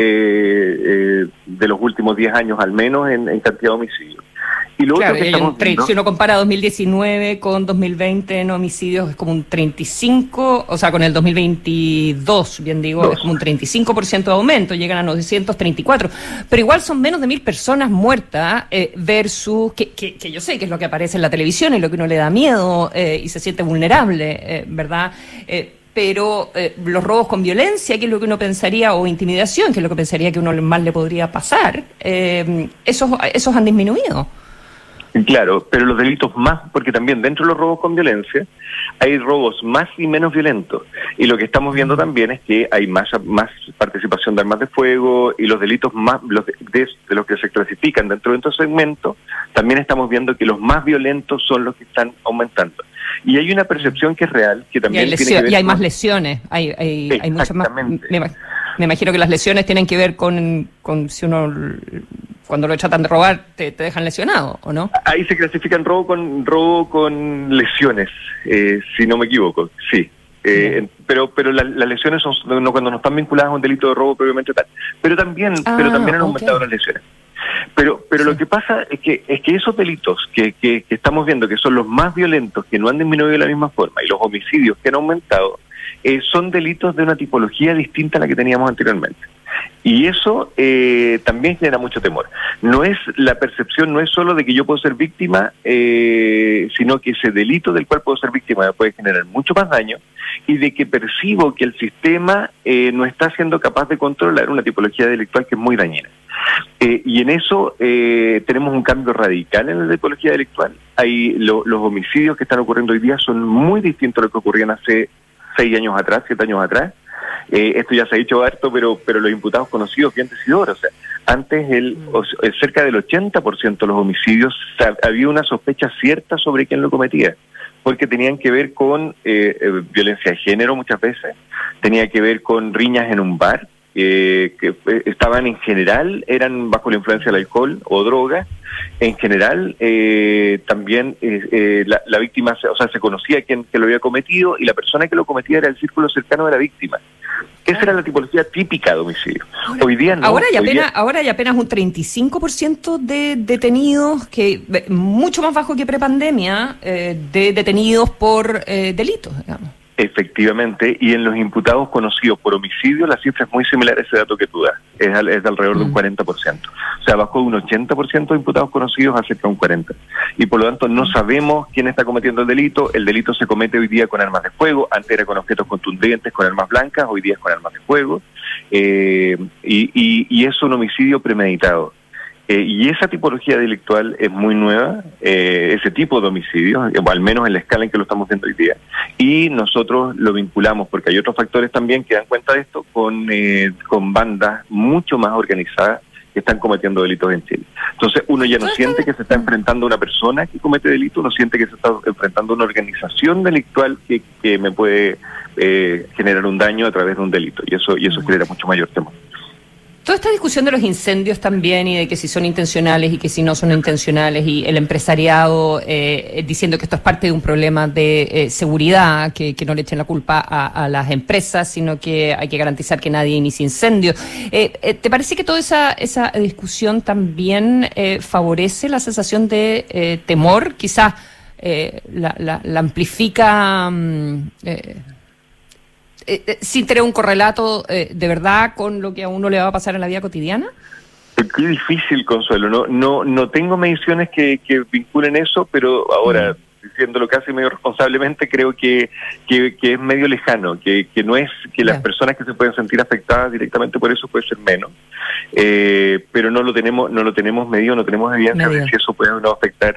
O: de los últimos 10 años al menos en cantidad de homicidios. Y lo
A: claro,
O: otro que estamos viendo,
A: si uno compara 2019 con 2020 en homicidios es como un 35, o sea, con el 2022, bien digo, es como un 35% de aumento, llegan a 934, pero igual son menos de 1.000 personas muertas versus, que yo sé que es lo que aparece en la televisión y lo que uno le da miedo y se siente vulnerable, ¿verdad? Pero los robos con violencia, que es lo que uno pensaría, o intimidación, que es lo que pensaría que uno más le podría pasar, esos han disminuido.
O: Claro, pero los delitos más, porque también dentro de los robos con violencia hay robos más y menos violentos, y lo que estamos viendo también es que hay más participación de armas de fuego, y los delitos más de los que se clasifican dentro de estos segmentos, también estamos viendo que los más violentos son los que están aumentando. Y hay una percepción que es real, que también tiene que ver
A: y hay más lesiones, hay muchas más. Me imagino que las lesiones tienen que ver con si uno, cuando lo tratan de robar, te dejan lesionado, ¿o no?
O: Ahí se clasifican robo con lesiones, si no me equivoco, sí. Pero las lesiones son cuando no están vinculadas a un delito de robo propiamente tal. Pero también han aumentado las lesiones. Pero lo que pasa es que esos delitos que estamos viendo, que son los más violentos, que no han disminuido de la misma forma, y los homicidios que han aumentado, son delitos de una tipología distinta a la que teníamos anteriormente. Y eso también genera mucho temor. La percepción no es solo de que yo puedo ser víctima, sino que ese delito del cual puedo ser víctima me puede generar mucho más daño, y de que percibo que el sistema no está siendo capaz de controlar una tipología delictual que es muy dañina. Y en eso tenemos un cambio radical en la tipología delictual. Los homicidios que están ocurriendo hoy día son muy distintos a lo que ocurrían hace 6 años atrás, 7 años atrás. Esto ya se ha dicho harto, pero los imputados conocidos bien decidores. O sea, antes cerca del 80% de los homicidios había una sospecha cierta sobre quién lo cometía, porque tenían que ver con violencia de género muchas veces, tenía que ver con riñas en un bar, que estaban en general, eran bajo la influencia del alcohol o droga. En general, también la víctima, se conocía quién que lo había cometido, y la persona que lo cometía era el círculo cercano de la víctima. Esa era la tipología típica de homicidio. Hoy día no.
A: Ahora hay apenas un 35% de detenidos, que mucho más bajo que prepandemia, de detenidos por delitos, digamos.
O: Efectivamente, y en los imputados conocidos por homicidio la cifra es muy similar a ese dato que tú das, es de alrededor de un 40%. O sea, bajó de un 80% de imputados conocidos a cerca de un 40%. Y por lo tanto no sabemos quién está cometiendo el delito se comete hoy día con armas de fuego, antes era con objetos contundentes, con armas blancas, hoy día es con armas de fuego, y es un homicidio premeditado. Y esa tipología delictual es muy nueva, ese tipo de homicidios, al menos en la escala en que lo estamos viendo hoy día. Y nosotros lo vinculamos, porque hay otros factores también que dan cuenta de esto, con bandas mucho más organizadas que están cometiendo delitos en Chile. Entonces uno ya no siente que se está enfrentando a una persona que comete delito, uno siente que se está enfrentando a una organización delictual que me puede generar un daño a través de un delito. Y eso genera mucho mayor temor.
A: Toda esta discusión de los incendios también y de que si son intencionales y que si no son intencionales y el empresariado diciendo que esto es parte de un problema de seguridad, que no le echen la culpa a las empresas, sino que hay que garantizar que nadie inicie incendios. ¿Te parece que toda esa discusión también favorece la sensación de temor? Quizás la amplifica... sin tener un correlato de verdad con lo que a uno le va a pasar en la vida cotidiana?
O: Qué difícil, Consuelo. No tengo mediciones que vinculen eso, pero ahora, diciéndolo casi medio responsablemente, creo que es medio lejano, que no es que las personas que se pueden sentir afectadas directamente por eso puede ser menos, pero no lo tenemos medido, no tenemos evidencia de si eso puede o no afectar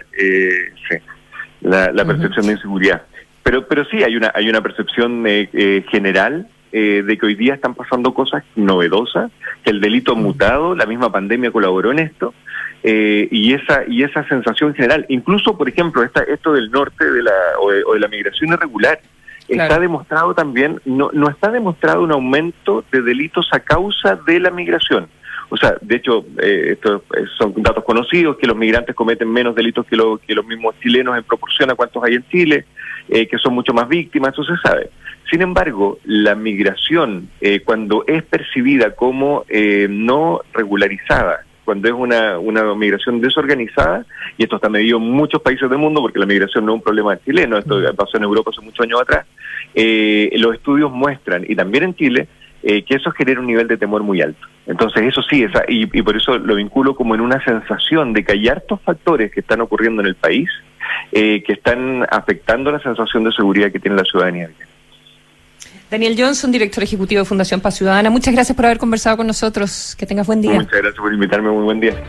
O: la percepción de inseguridad. Pero sí hay una percepción general de que hoy día están pasando cosas novedosas, que el delito ha mutado, la misma pandemia colaboró en esto, y esa sensación general, incluso por ejemplo esto del norte o de la migración irregular, está demostrado también, no está demostrado un aumento de delitos a causa de la migración. O sea, de hecho, estos son datos conocidos, que los migrantes cometen menos delitos que los mismos chilenos en proporción a cuántos hay en Chile, que son mucho más víctimas, eso se sabe. Sin embargo, la migración, cuando es percibida como no regularizada, cuando es una migración desorganizada, y esto está medido en muchos países del mundo, porque la migración no es un problema chileno, esto pasó en Europa hace muchos años atrás, los estudios muestran, y también en Chile, que eso genera un nivel de temor muy alto. Entonces eso sí, y por eso lo vinculo como en una sensación de que hay hartos factores que están ocurriendo en el país, que están afectando la sensación de seguridad que tiene la ciudadanía.
A: Daniel Johnson, director ejecutivo de Fundación Paz Ciudadana, muchas gracias por haber conversado con nosotros. Que tengas buen día.
O: Muchas gracias por invitarme, muy buen día.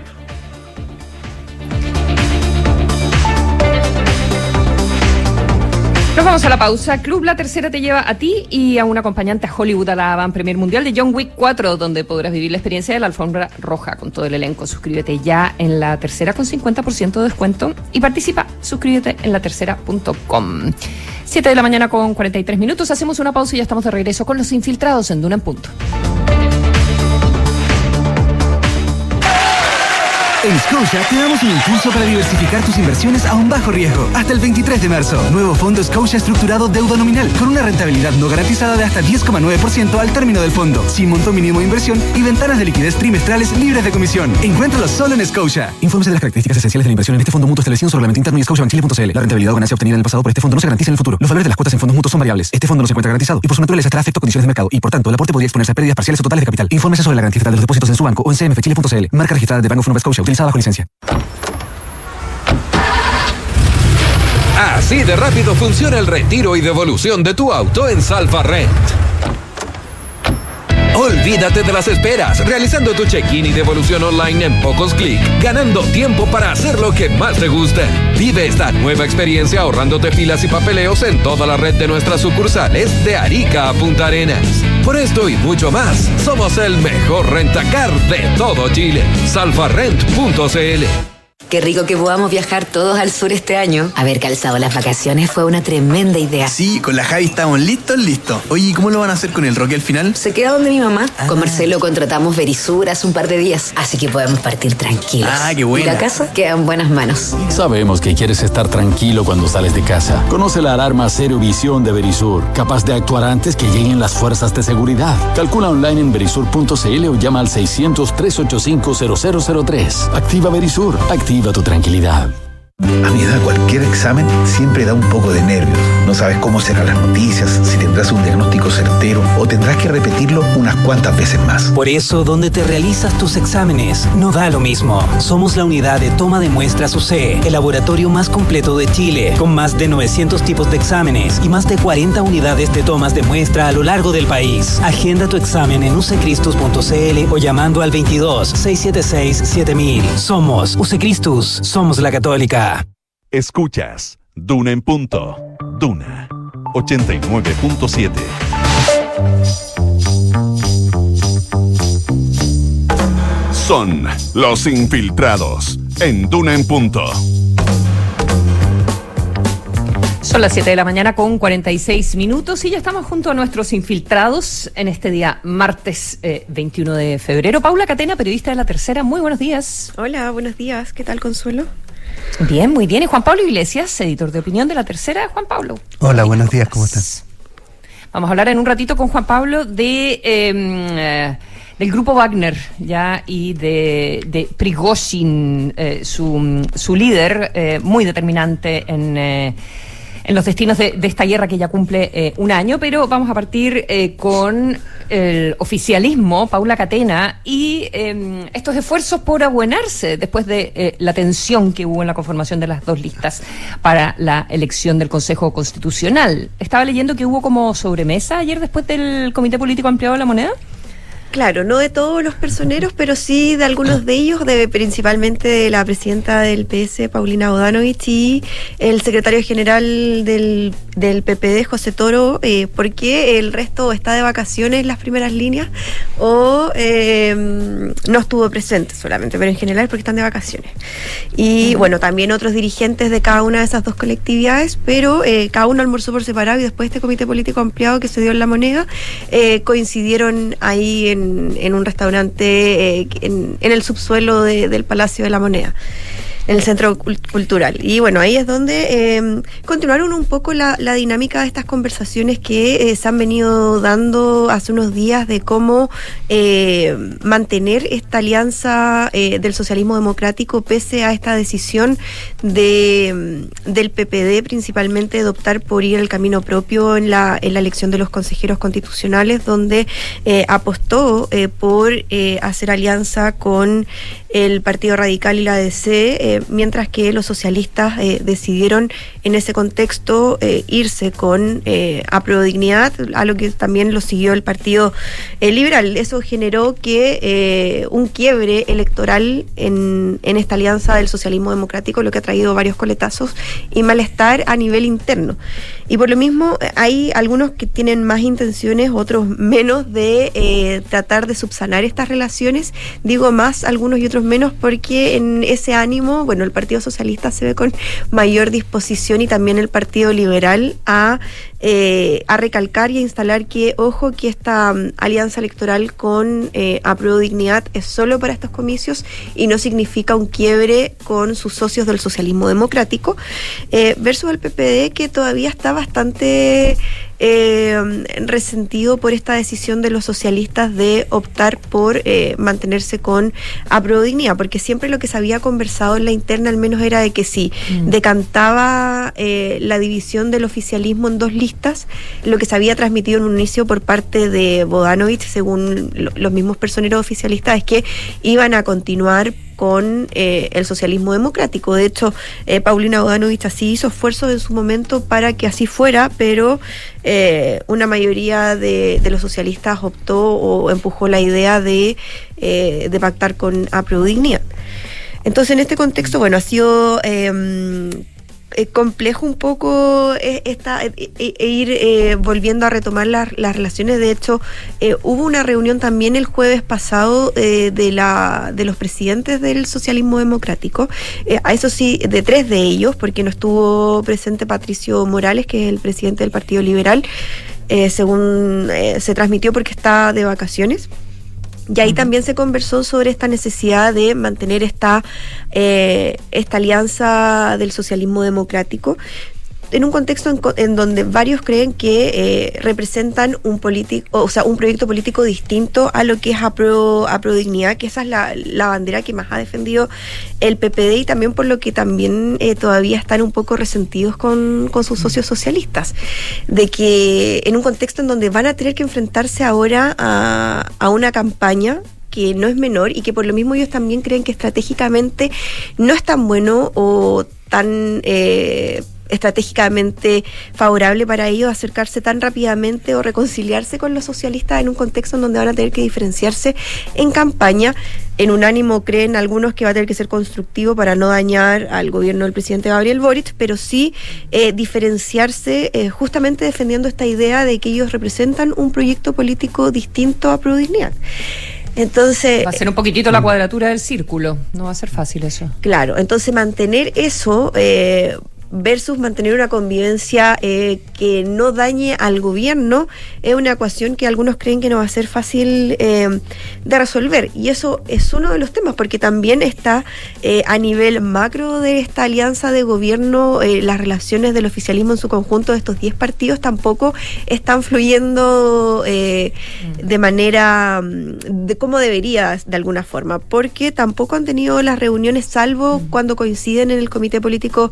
A: Nos vamos a la pausa. Club La Tercera te lleva a ti y a un acompañante a Hollywood a la Avant Premier Mundial de John Wick 4, donde podrás vivir la experiencia de la alfombra roja con todo el elenco. Suscríbete ya en La Tercera con 50% de descuento y participa. Suscríbete en latercera.com. 7 de la mañana con 43 minutos. Hacemos una pausa y ya estamos de regreso con Los Infiltrados en Duna en Punto.
E: En Scotia te damos un impulso para diversificar tus inversiones a un bajo riesgo. Hasta el 23 de marzo. Nuevo fondo Scotia estructurado deuda nominal con una rentabilidad no garantizada de hasta 10,9% al término del fondo, sin monto mínimo de inversión y ventanas de liquidez trimestrales libres de comisión. Encuéntralo solo en Scotia. Infórmese de las características esenciales de la inversión en este fondo mutuo establecido en su reglamento interno y scotiabankchile.cl. La rentabilidad o ganancia obtenida en el pasado por este fondo no se garantiza en el futuro. Los valores de las cuotas en fondos mutuos son variables. Este fondo no se encuentra garantizado y por su naturaleza estará afecto a condiciones de mercado y por tanto el aporte podría exponerse a pérdidas parciales o totales de capital. Infórmese sobre la garantía estatal de los depósitos en su banco o en cmfchile.cl. Marca registrada de Bank of Nova Scotia utilizada bajo licencia.
N: Así de rápido funciona el retiro y devolución de tu auto en Salfarrent. Olvídate de las esperas, realizando tu check-in y devolución online en pocos clics, ganando tiempo para hacer lo que más te gusta. Vive esta nueva experiencia ahorrándote filas y papeleos en toda la red de nuestras sucursales de Arica a Punta Arenas. Por esto y mucho más, somos el mejor rentacar de todo Chile. Salfarrent.cl.
J: Qué rico que podamos viajar todos al sur este año. Haber calzado las vacaciones fue una tremenda idea.
K: Sí, con la Javi estamos listos. Oye, ¿cómo lo van a hacer con el Roque al final?
J: Se queda donde mi mamá. Con Marcelo contratamos Verisur hace un par de días, así que podemos partir tranquilos.
K: Qué buena.
J: Y la casa queda en buenas manos.
G: Sabemos que quieres estar tranquilo cuando sales de casa. Conoce la alarma Cero Visión de Verisur, capaz de actuar antes que lleguen las fuerzas de seguridad. Calcula online en verisur.cl o llama al 600-385-0003. Activa Verisur. Activa tu tranquilidad.
H: A mi edad cualquier examen siempre da un poco de nervios. No sabes cómo serán las noticias, si tendrás un diagnóstico certero o tendrás que repetirlo unas cuantas veces más.
I: Por eso, donde te realizas tus exámenes, no da lo mismo. Somos la unidad de toma de muestras UC, el laboratorio más completo de Chile, con más de 900 tipos de exámenes y más de 40 unidades de tomas de muestra a lo largo del país. Agenda tu examen en ucecristus.cl o llamando al 22-676-7000. Somos UCECristus, somos la Católica.
C: Escuchas Duna en Punto. Duna 89.7. Son Los Infiltrados en Duna en Punto.
A: Son las 7 de la mañana con 46 minutos y ya estamos junto a nuestros infiltrados en este día martes 21 de febrero. Paula Catena, periodista de La Tercera, muy buenos días.
P: Hola, buenos días. ¿Qué tal, Consuelo?
A: Bien, muy bien. Y Juan Pablo Iglesias, editor de opinión de La Tercera. Juan Pablo.
Q: Hola, buenos días, ¿cómo estás?
A: Vamos a hablar en un ratito con Juan Pablo del grupo Wagner, ya, y de Prigozhin, su líder, muy determinante en los destinos de esta guerra que ya cumple un año, pero vamos a partir con el oficialismo, Paula Catena, y estos esfuerzos por abuenarse después de la tensión que hubo en la conformación de las dos listas para la elección del Consejo Constitucional. Estaba leyendo que hubo como sobremesa ayer después del Comité Político Ampliado de la Moneda.
P: Claro, no de todos los personeros, pero sí de algunos de ellos, principalmente de la presidenta del PS, Paulina Bodanovich, y el secretario general del PPD, José Toro, porque el resto está de vacaciones en las primeras líneas o no estuvo presente solamente, pero en general porque están de vacaciones. Y bueno, también otros dirigentes de cada una de esas dos colectividades, pero cada uno almorzó por separado y después de este comité político ampliado que se dio en La Moneda, coincidieron ahí en un restaurante en el subsuelo del Palacio de la Moneda, en el Centro Cultural. Y bueno, ahí es donde continuaron un poco la dinámica de estas conversaciones que se han venido dando hace unos días de cómo mantener esta alianza del socialismo democrático pese a esta decisión del PPD, principalmente de optar por ir al camino propio en la elección de los consejeros constitucionales, donde apostó por hacer alianza con el Partido Radical y la ADC, mientras que los socialistas decidieron en ese contexto irse con Apruebo-Dignidad, a lo que también lo siguió el Partido Liberal. Eso generó que un quiebre electoral en esta alianza del socialismo democrático, lo que ha traído varios coletazos y malestar a nivel interno. Y por lo mismo hay algunos que tienen más intenciones, otros menos, de tratar de subsanar estas relaciones. Digo más algunos y otros menos porque en ese ánimo, bueno, el Partido Socialista se ve con mayor disposición y también el Partido Liberal a recalcar y a instalar que, ojo, que esta alianza electoral con Apruebo-Dignidad es solo para estos comicios y no significa un quiebre con sus socios del socialismo democrático, versus el PPD, que todavía está bastante resentido por esta decisión de los socialistas de optar por mantenerse con Apruebo-Dignidad, porque siempre lo que se había conversado en la interna al menos era de que si decantaba la división del oficialismo en dos listas, lo que se había transmitido en un inicio por parte de Bodanovich, según los mismos personeros oficialistas, es que iban a continuar con el socialismo democrático. De hecho, Paulina Bodanovich así hizo esfuerzos en su momento para que así fuera, pero una mayoría de los socialistas optó o empujó la idea de pactar con Apruebo-Dignidad. Entonces, en este contexto, bueno, ha sido complejo un poco ir volviendo a retomar las relaciones. De hecho, hubo una reunión también el jueves pasado de los presidentes del socialismo democrático, a eso sí, de tres de ellos, porque no estuvo presente Patricio Morales, que es el presidente del Partido Liberal, según se transmitió porque está de vacaciones. Y ahí también se conversó sobre esta necesidad de mantener esta alianza del socialismo democrático en un contexto en donde varios creen que representan un proyecto político distinto a lo que es Apruebo-Dignidad, que esa es la bandera que más ha defendido el PPD, y también por lo que también todavía están un poco resentidos con sus socios socialistas, de que en un contexto en donde van a tener que enfrentarse ahora a una campaña que no es menor y que por lo mismo ellos también creen que estratégicamente no es tan bueno o tan estratégicamente favorable para ellos acercarse tan rápidamente o reconciliarse con los socialistas en un contexto en donde van a tener que diferenciarse en campaña. En un ánimo creen algunos que va a tener que ser constructivo para no dañar al gobierno del presidente Gabriel Boric, pero sí diferenciarse justamente defendiendo esta idea de que ellos representan un proyecto político distinto a Apruebo-Dignidad. Entonces
A: va a ser un poquitito la cuadratura del círculo, no va a ser fácil eso.
P: Claro, entonces mantener eso versus mantener una convivencia que no dañe al gobierno, es una ecuación que algunos creen que no va a ser fácil de resolver. Y eso es uno de los temas, porque también está a nivel macro de esta alianza de gobierno, las relaciones del oficialismo en su conjunto de estos 10 partidos tampoco están fluyendo de manera de como debería, de alguna forma, porque tampoco han tenido las reuniones, salvo cuando coinciden en el Comité Político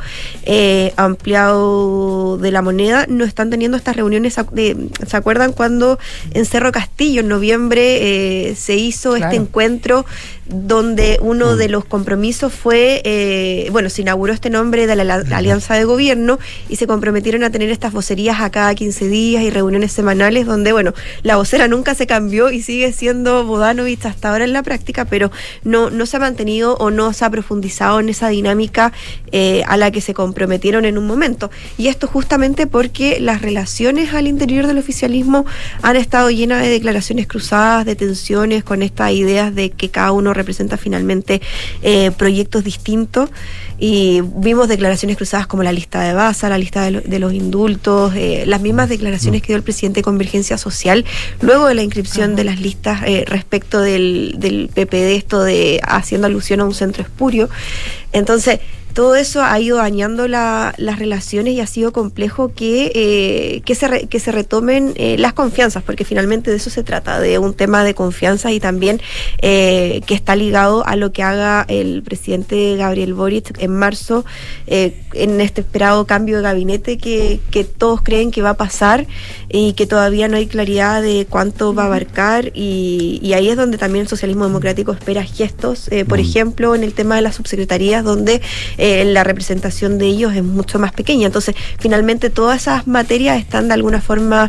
P: Ampliado de la Moneda, no están teniendo estas reuniones. ¿Se acuerdan cuando en Cerro Castillo en noviembre se hizo este encuentro donde uno de los compromisos fue, se inauguró este nombre de la alianza de gobierno y se comprometieron a tener estas vocerías a cada 15 días y reuniones semanales donde, la vocera nunca se cambió y sigue siendo Bodanovich hasta ahora en la práctica, pero no se ha mantenido o no se ha profundizado en esa dinámica a la que se comprometieron en un momento. Y esto justamente porque las relaciones al interior del oficialismo han estado llenas de declaraciones cruzadas, de tensiones, con estas ideas de que cada uno representa finalmente proyectos distintos, y vimos declaraciones cruzadas como la lista de Baza, la lista de los indultos, las mismas declaraciones que dio el presidente de Convergencia Social luego de la inscripción de las listas respecto del PPD, esto de haciendo alusión a un centro espurio. Entonces, todo eso ha ido dañando las relaciones y ha sido complejo que se retomen las confianzas, porque finalmente de eso se trata, de un tema de confianza, y también que está ligado a lo que haga el presidente Gabriel Boric en marzo, en este esperado cambio de gabinete que todos creen que va a pasar y que todavía no hay claridad de cuánto va a abarcar, y ahí es donde también el socialismo democrático espera gestos, por ejemplo, en el tema de las subsecretarías, donde la representación de ellos es mucho más pequeña. Entonces, finalmente todas esas materias están de alguna forma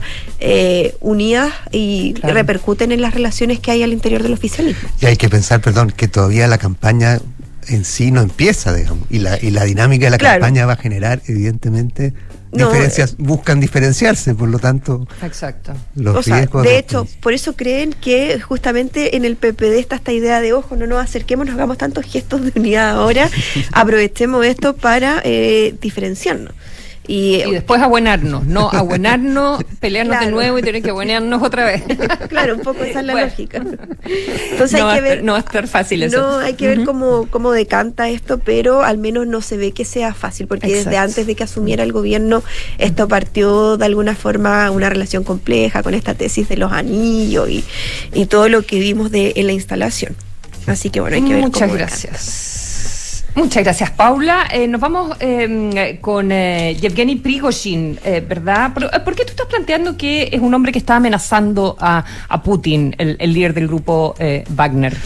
P: unidas y repercuten en las relaciones que hay al interior del oficialismo.
Q: Y hay que pensar, que todavía la campaña en sí no empieza, digamos, y la dinámica de la campaña va a generar, evidentemente, diferencias, buscan diferenciarse, por lo tanto, los riesgos. De hecho, por eso creen que justamente en el PPD está esta idea de, ojo, no nos acerquemos, no hagamos tantos gestos de unidad ahora, aprovechemos esto para diferenciarnos. Y
A: después abuenarnos, pelearnos de nuevo y tener que abuenarnos otra vez.
P: Claro, un poco esa es la lógica. Entonces hay que ver,
A: no va a estar fácil eso.
P: No, hay que ver cómo decanta esto, pero al menos no se ve que sea fácil, porque desde antes de que asumiera el gobierno, esto partió de alguna forma una relación compleja con esta tesis de los anillos y todo lo que vimos en la instalación. Así que hay que ver.
A: Muchas gracias. Muchas gracias, Paula. Nos vamos con Yevgeny Prigozhin, ¿verdad? ¿Por qué tú estás planteando que es un hombre que está amenazando a Putin, el líder del grupo Wagner?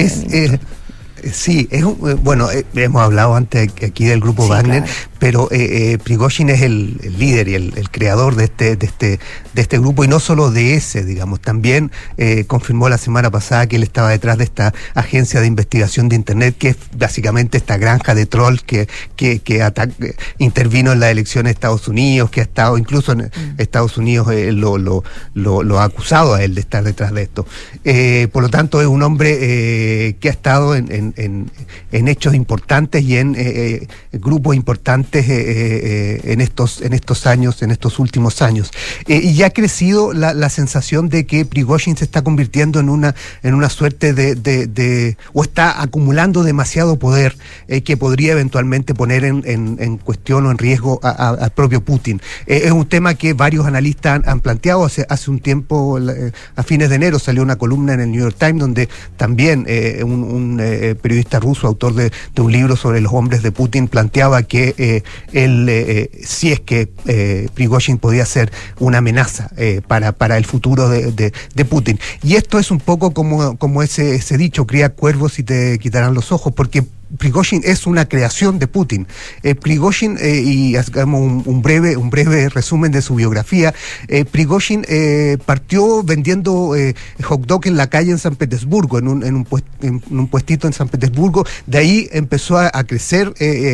Q: Sí, hemos hablado antes aquí del grupo Wagner, pero Prigozhin es el líder y el creador de este grupo, y no solo de ese, digamos, también confirmó la semana pasada que él estaba detrás de esta agencia de investigación de Internet, que es básicamente esta granja de trolls que intervino en las elecciones de Estados Unidos, que ha estado incluso en Estados Unidos, lo ha acusado a él de estar detrás de esto. Por lo tanto, es un hombre que ha estado en hechos importantes y en grupos importantes en estos años, en estos últimos años, y ya ha crecido la sensación de que Prigozhin se está convirtiendo en una suerte o está acumulando demasiado poder que podría eventualmente poner en cuestión o en riesgo al propio Putin. Es un tema que varios analistas han planteado. Hace un tiempo, a fines de enero, salió una columna en el New York Times donde también un periodista ruso, autor de un libro sobre los hombres de Putin, planteaba que si es que Prigozhin podía ser una amenaza para el futuro de Putin. Y esto es un poco como ese dicho: cría cuervos y te quitarán los ojos, porque Prigozhin es una creación de Putin. Prigozhin, y hagamos un breve resumen de su biografía. Prigozhin partió vendiendo hot dog en la calle en San Petersburgo, en un puestito en San Petersburgo. De ahí empezó a crecer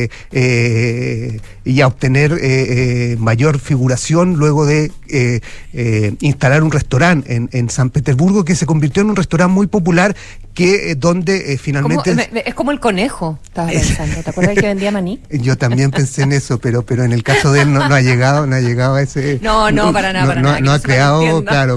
Q: y a obtener mayor figuración luego de instalar un restaurante en San Petersburgo, que se convirtió en un restaurante muy popular, donde finalmente...
A: Es como el conejo. hijo, estaba pensando. ¿Te acuerdas que vendía maní?
Q: Yo también pensé en eso, pero en el caso de él no ha llegado a ese...
A: No, para nada.
Q: No ha creado, claro,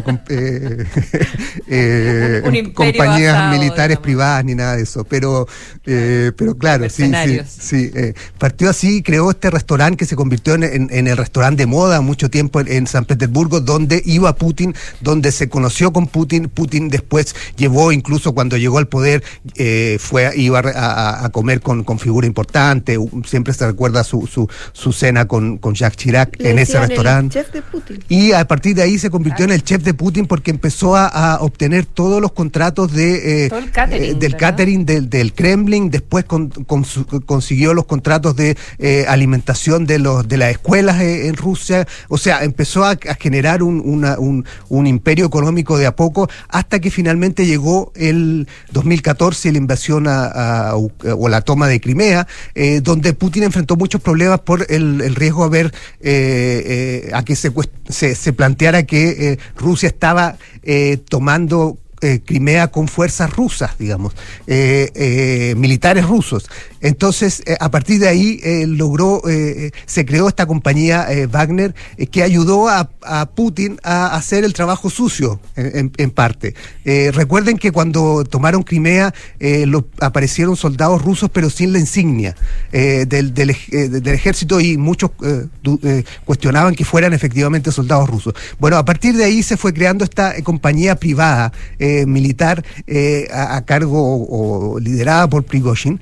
Q: compañías militares privadas ni nada de eso, pero claro, sí. Partió así, creó este restaurante que se convirtió en el restaurante de moda mucho tiempo en San Petersburgo, donde iba Putin, donde se conoció con Putin. Putin después llevó, incluso cuando llegó al poder, iba a comer con figura importante. Siempre se recuerda su cena con Jacques Chirac en ese restaurante.
P: El chef de Putin.
Q: Y a partir de ahí se convirtió en el chef de Putin porque empezó a obtener todos los contratos del catering del Kremlin. Después consiguió los contratos de alimentación de las escuelas en Rusia. O sea, empezó a generar un imperio económico de a poco, hasta que finalmente llegó el 2014 la invasión o la toma de Crimea, donde Putin enfrentó muchos problemas por el riesgo a que se planteara que Rusia estaba tomando Crimea con fuerzas rusas, digamos, militares rusos. Entonces, a partir de ahí se creó esta compañía Wagner, que ayudó a Putin a hacer el trabajo sucio, en parte. Recuerden que cuando tomaron Crimea aparecieron soldados rusos, pero sin la insignia del ejército, y muchos cuestionaban que fueran efectivamente soldados rusos. Bueno, a partir de ahí se fue creando esta compañía privada militar a cargo o liderada por Prigozhin,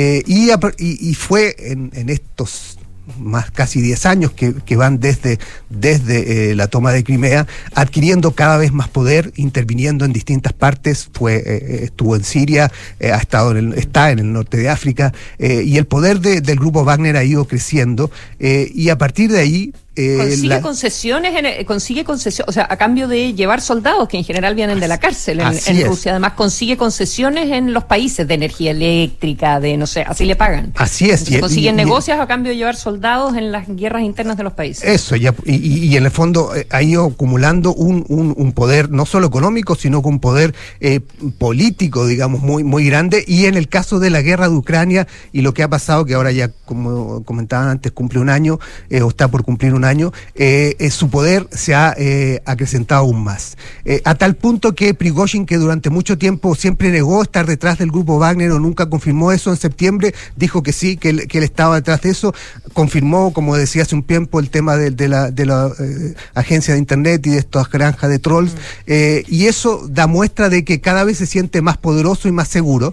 Q: y fue en estos más casi 10 años que van desde la toma de Crimea, adquiriendo cada vez más poder, interviniendo en distintas partes. Estuvo en Siria, está en el norte de África, y el poder del grupo Wagner ha ido creciendo, y a partir de ahí consigue concesiones, o sea, a cambio de llevar soldados que en general vienen de la cárcel en Rusia. Además, consigue concesiones en los países de energía eléctrica, así le pagan. Así es. Entonces, consiguen negocios a cambio de llevar soldados en las guerras internas de los países. Eso, y en el fondo ha ido acumulando un poder no solo económico, sino con un poder político, digamos, muy, muy grande. Y en el caso de la guerra de Ucrania y lo que ha pasado, que ahora ya, como comentaban antes, cumple un año, o está por cumplir un año, su poder se ha acrecentado aún más. A tal punto que Prigozhin, que durante mucho tiempo siempre negó estar detrás del grupo Wagner o nunca confirmó eso, en septiembre dijo que sí, que él estaba detrás de eso. Confirmó, como decía hace un tiempo, el tema de la agencia de internet y de estas granjas de trolls, y eso da muestra de que cada vez se siente más poderoso y más seguro,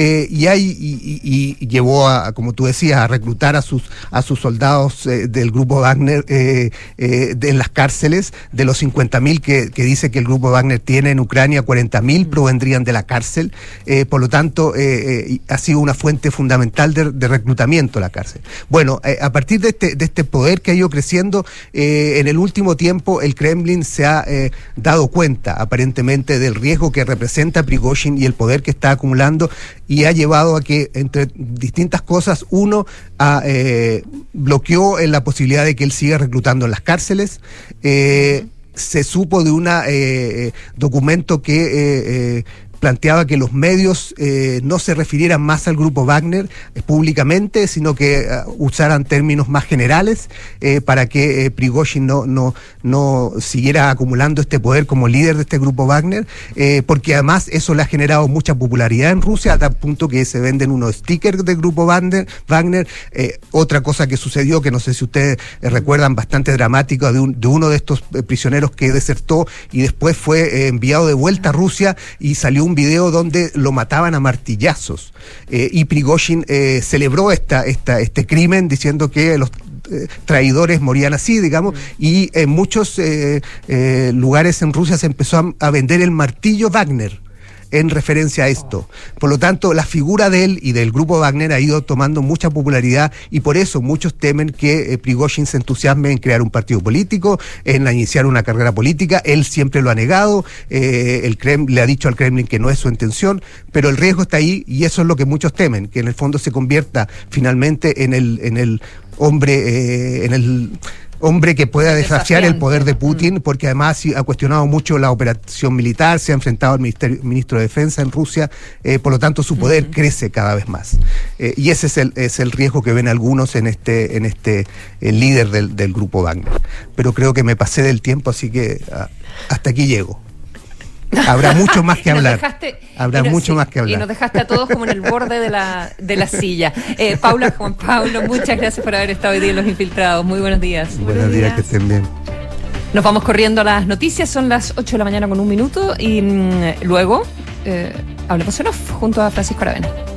Q: y llevó como tú decías, a reclutar a sus soldados del grupo Wagner en las cárceles. De los 50.000 que dice que el grupo Wagner tiene en Ucrania, 40.000 provendrían de la cárcel. Por lo tanto, ha sido una fuente fundamental de reclutamiento la cárcel. Bueno, a partir de este poder que ha ido creciendo, en el último tiempo el Kremlin se ha dado cuenta aparentemente del riesgo que representa Prigozhin y el poder que está acumulando, y ha llevado a que, entre distintas cosas, bloqueó la posibilidad de que él siga reclutando en las cárceles. Se supo de un documento que planteaba que los medios no se refirieran más al grupo Wagner públicamente, sino que usaran términos más generales, para que Prigozhin no siguiera acumulando este poder como líder de este grupo Wagner, porque además eso le ha generado mucha popularidad en Rusia, a tal punto que se venden unos stickers del grupo Wagner. Otra cosa que sucedió, que no sé si ustedes recuerdan, bastante dramática, de uno de estos prisioneros que desertó y después fue enviado de vuelta a Rusia, y salió un video donde lo mataban a martillazos, y Prigozhin celebró este crimen, diciendo que los traidores morían así, digamos, y en muchos lugares en Rusia se empezó a vender el martillo Wagner en referencia a esto. Por lo tanto, la figura de él y del grupo Wagner ha ido tomando mucha popularidad, y por eso muchos temen que Prigozhin se entusiasme en crear un partido político, en iniciar una carrera política. Él siempre lo ha negado, el Kremlin le ha dicho al Kremlin que no es su intención, pero el riesgo está ahí, y eso es lo que muchos temen, que en el fondo se convierta finalmente en el hombre, en el hombre que pueda desafiar el poder de Putin, porque además ha cuestionado mucho la operación militar, se ha enfrentado al ministro de Defensa en Rusia, por lo tanto su poder crece cada vez más. Y ese es el riesgo que ven algunos en el líder del grupo Wagner. Pero creo que me pasé del tiempo, así que hasta aquí llego. Habrá mucho más que hablar.
A: Y nos dejaste a todos como en el borde de la silla. Paula, Juan Pablo, muchas gracias por haber estado hoy día en Los Infiltrados. Muy buenos días.
Q: Buenos días, que estén bien.
A: Nos vamos corriendo a las noticias, son las 8 de la mañana con 1 minuto y luego hablemos en off junto a Francisco Aravena.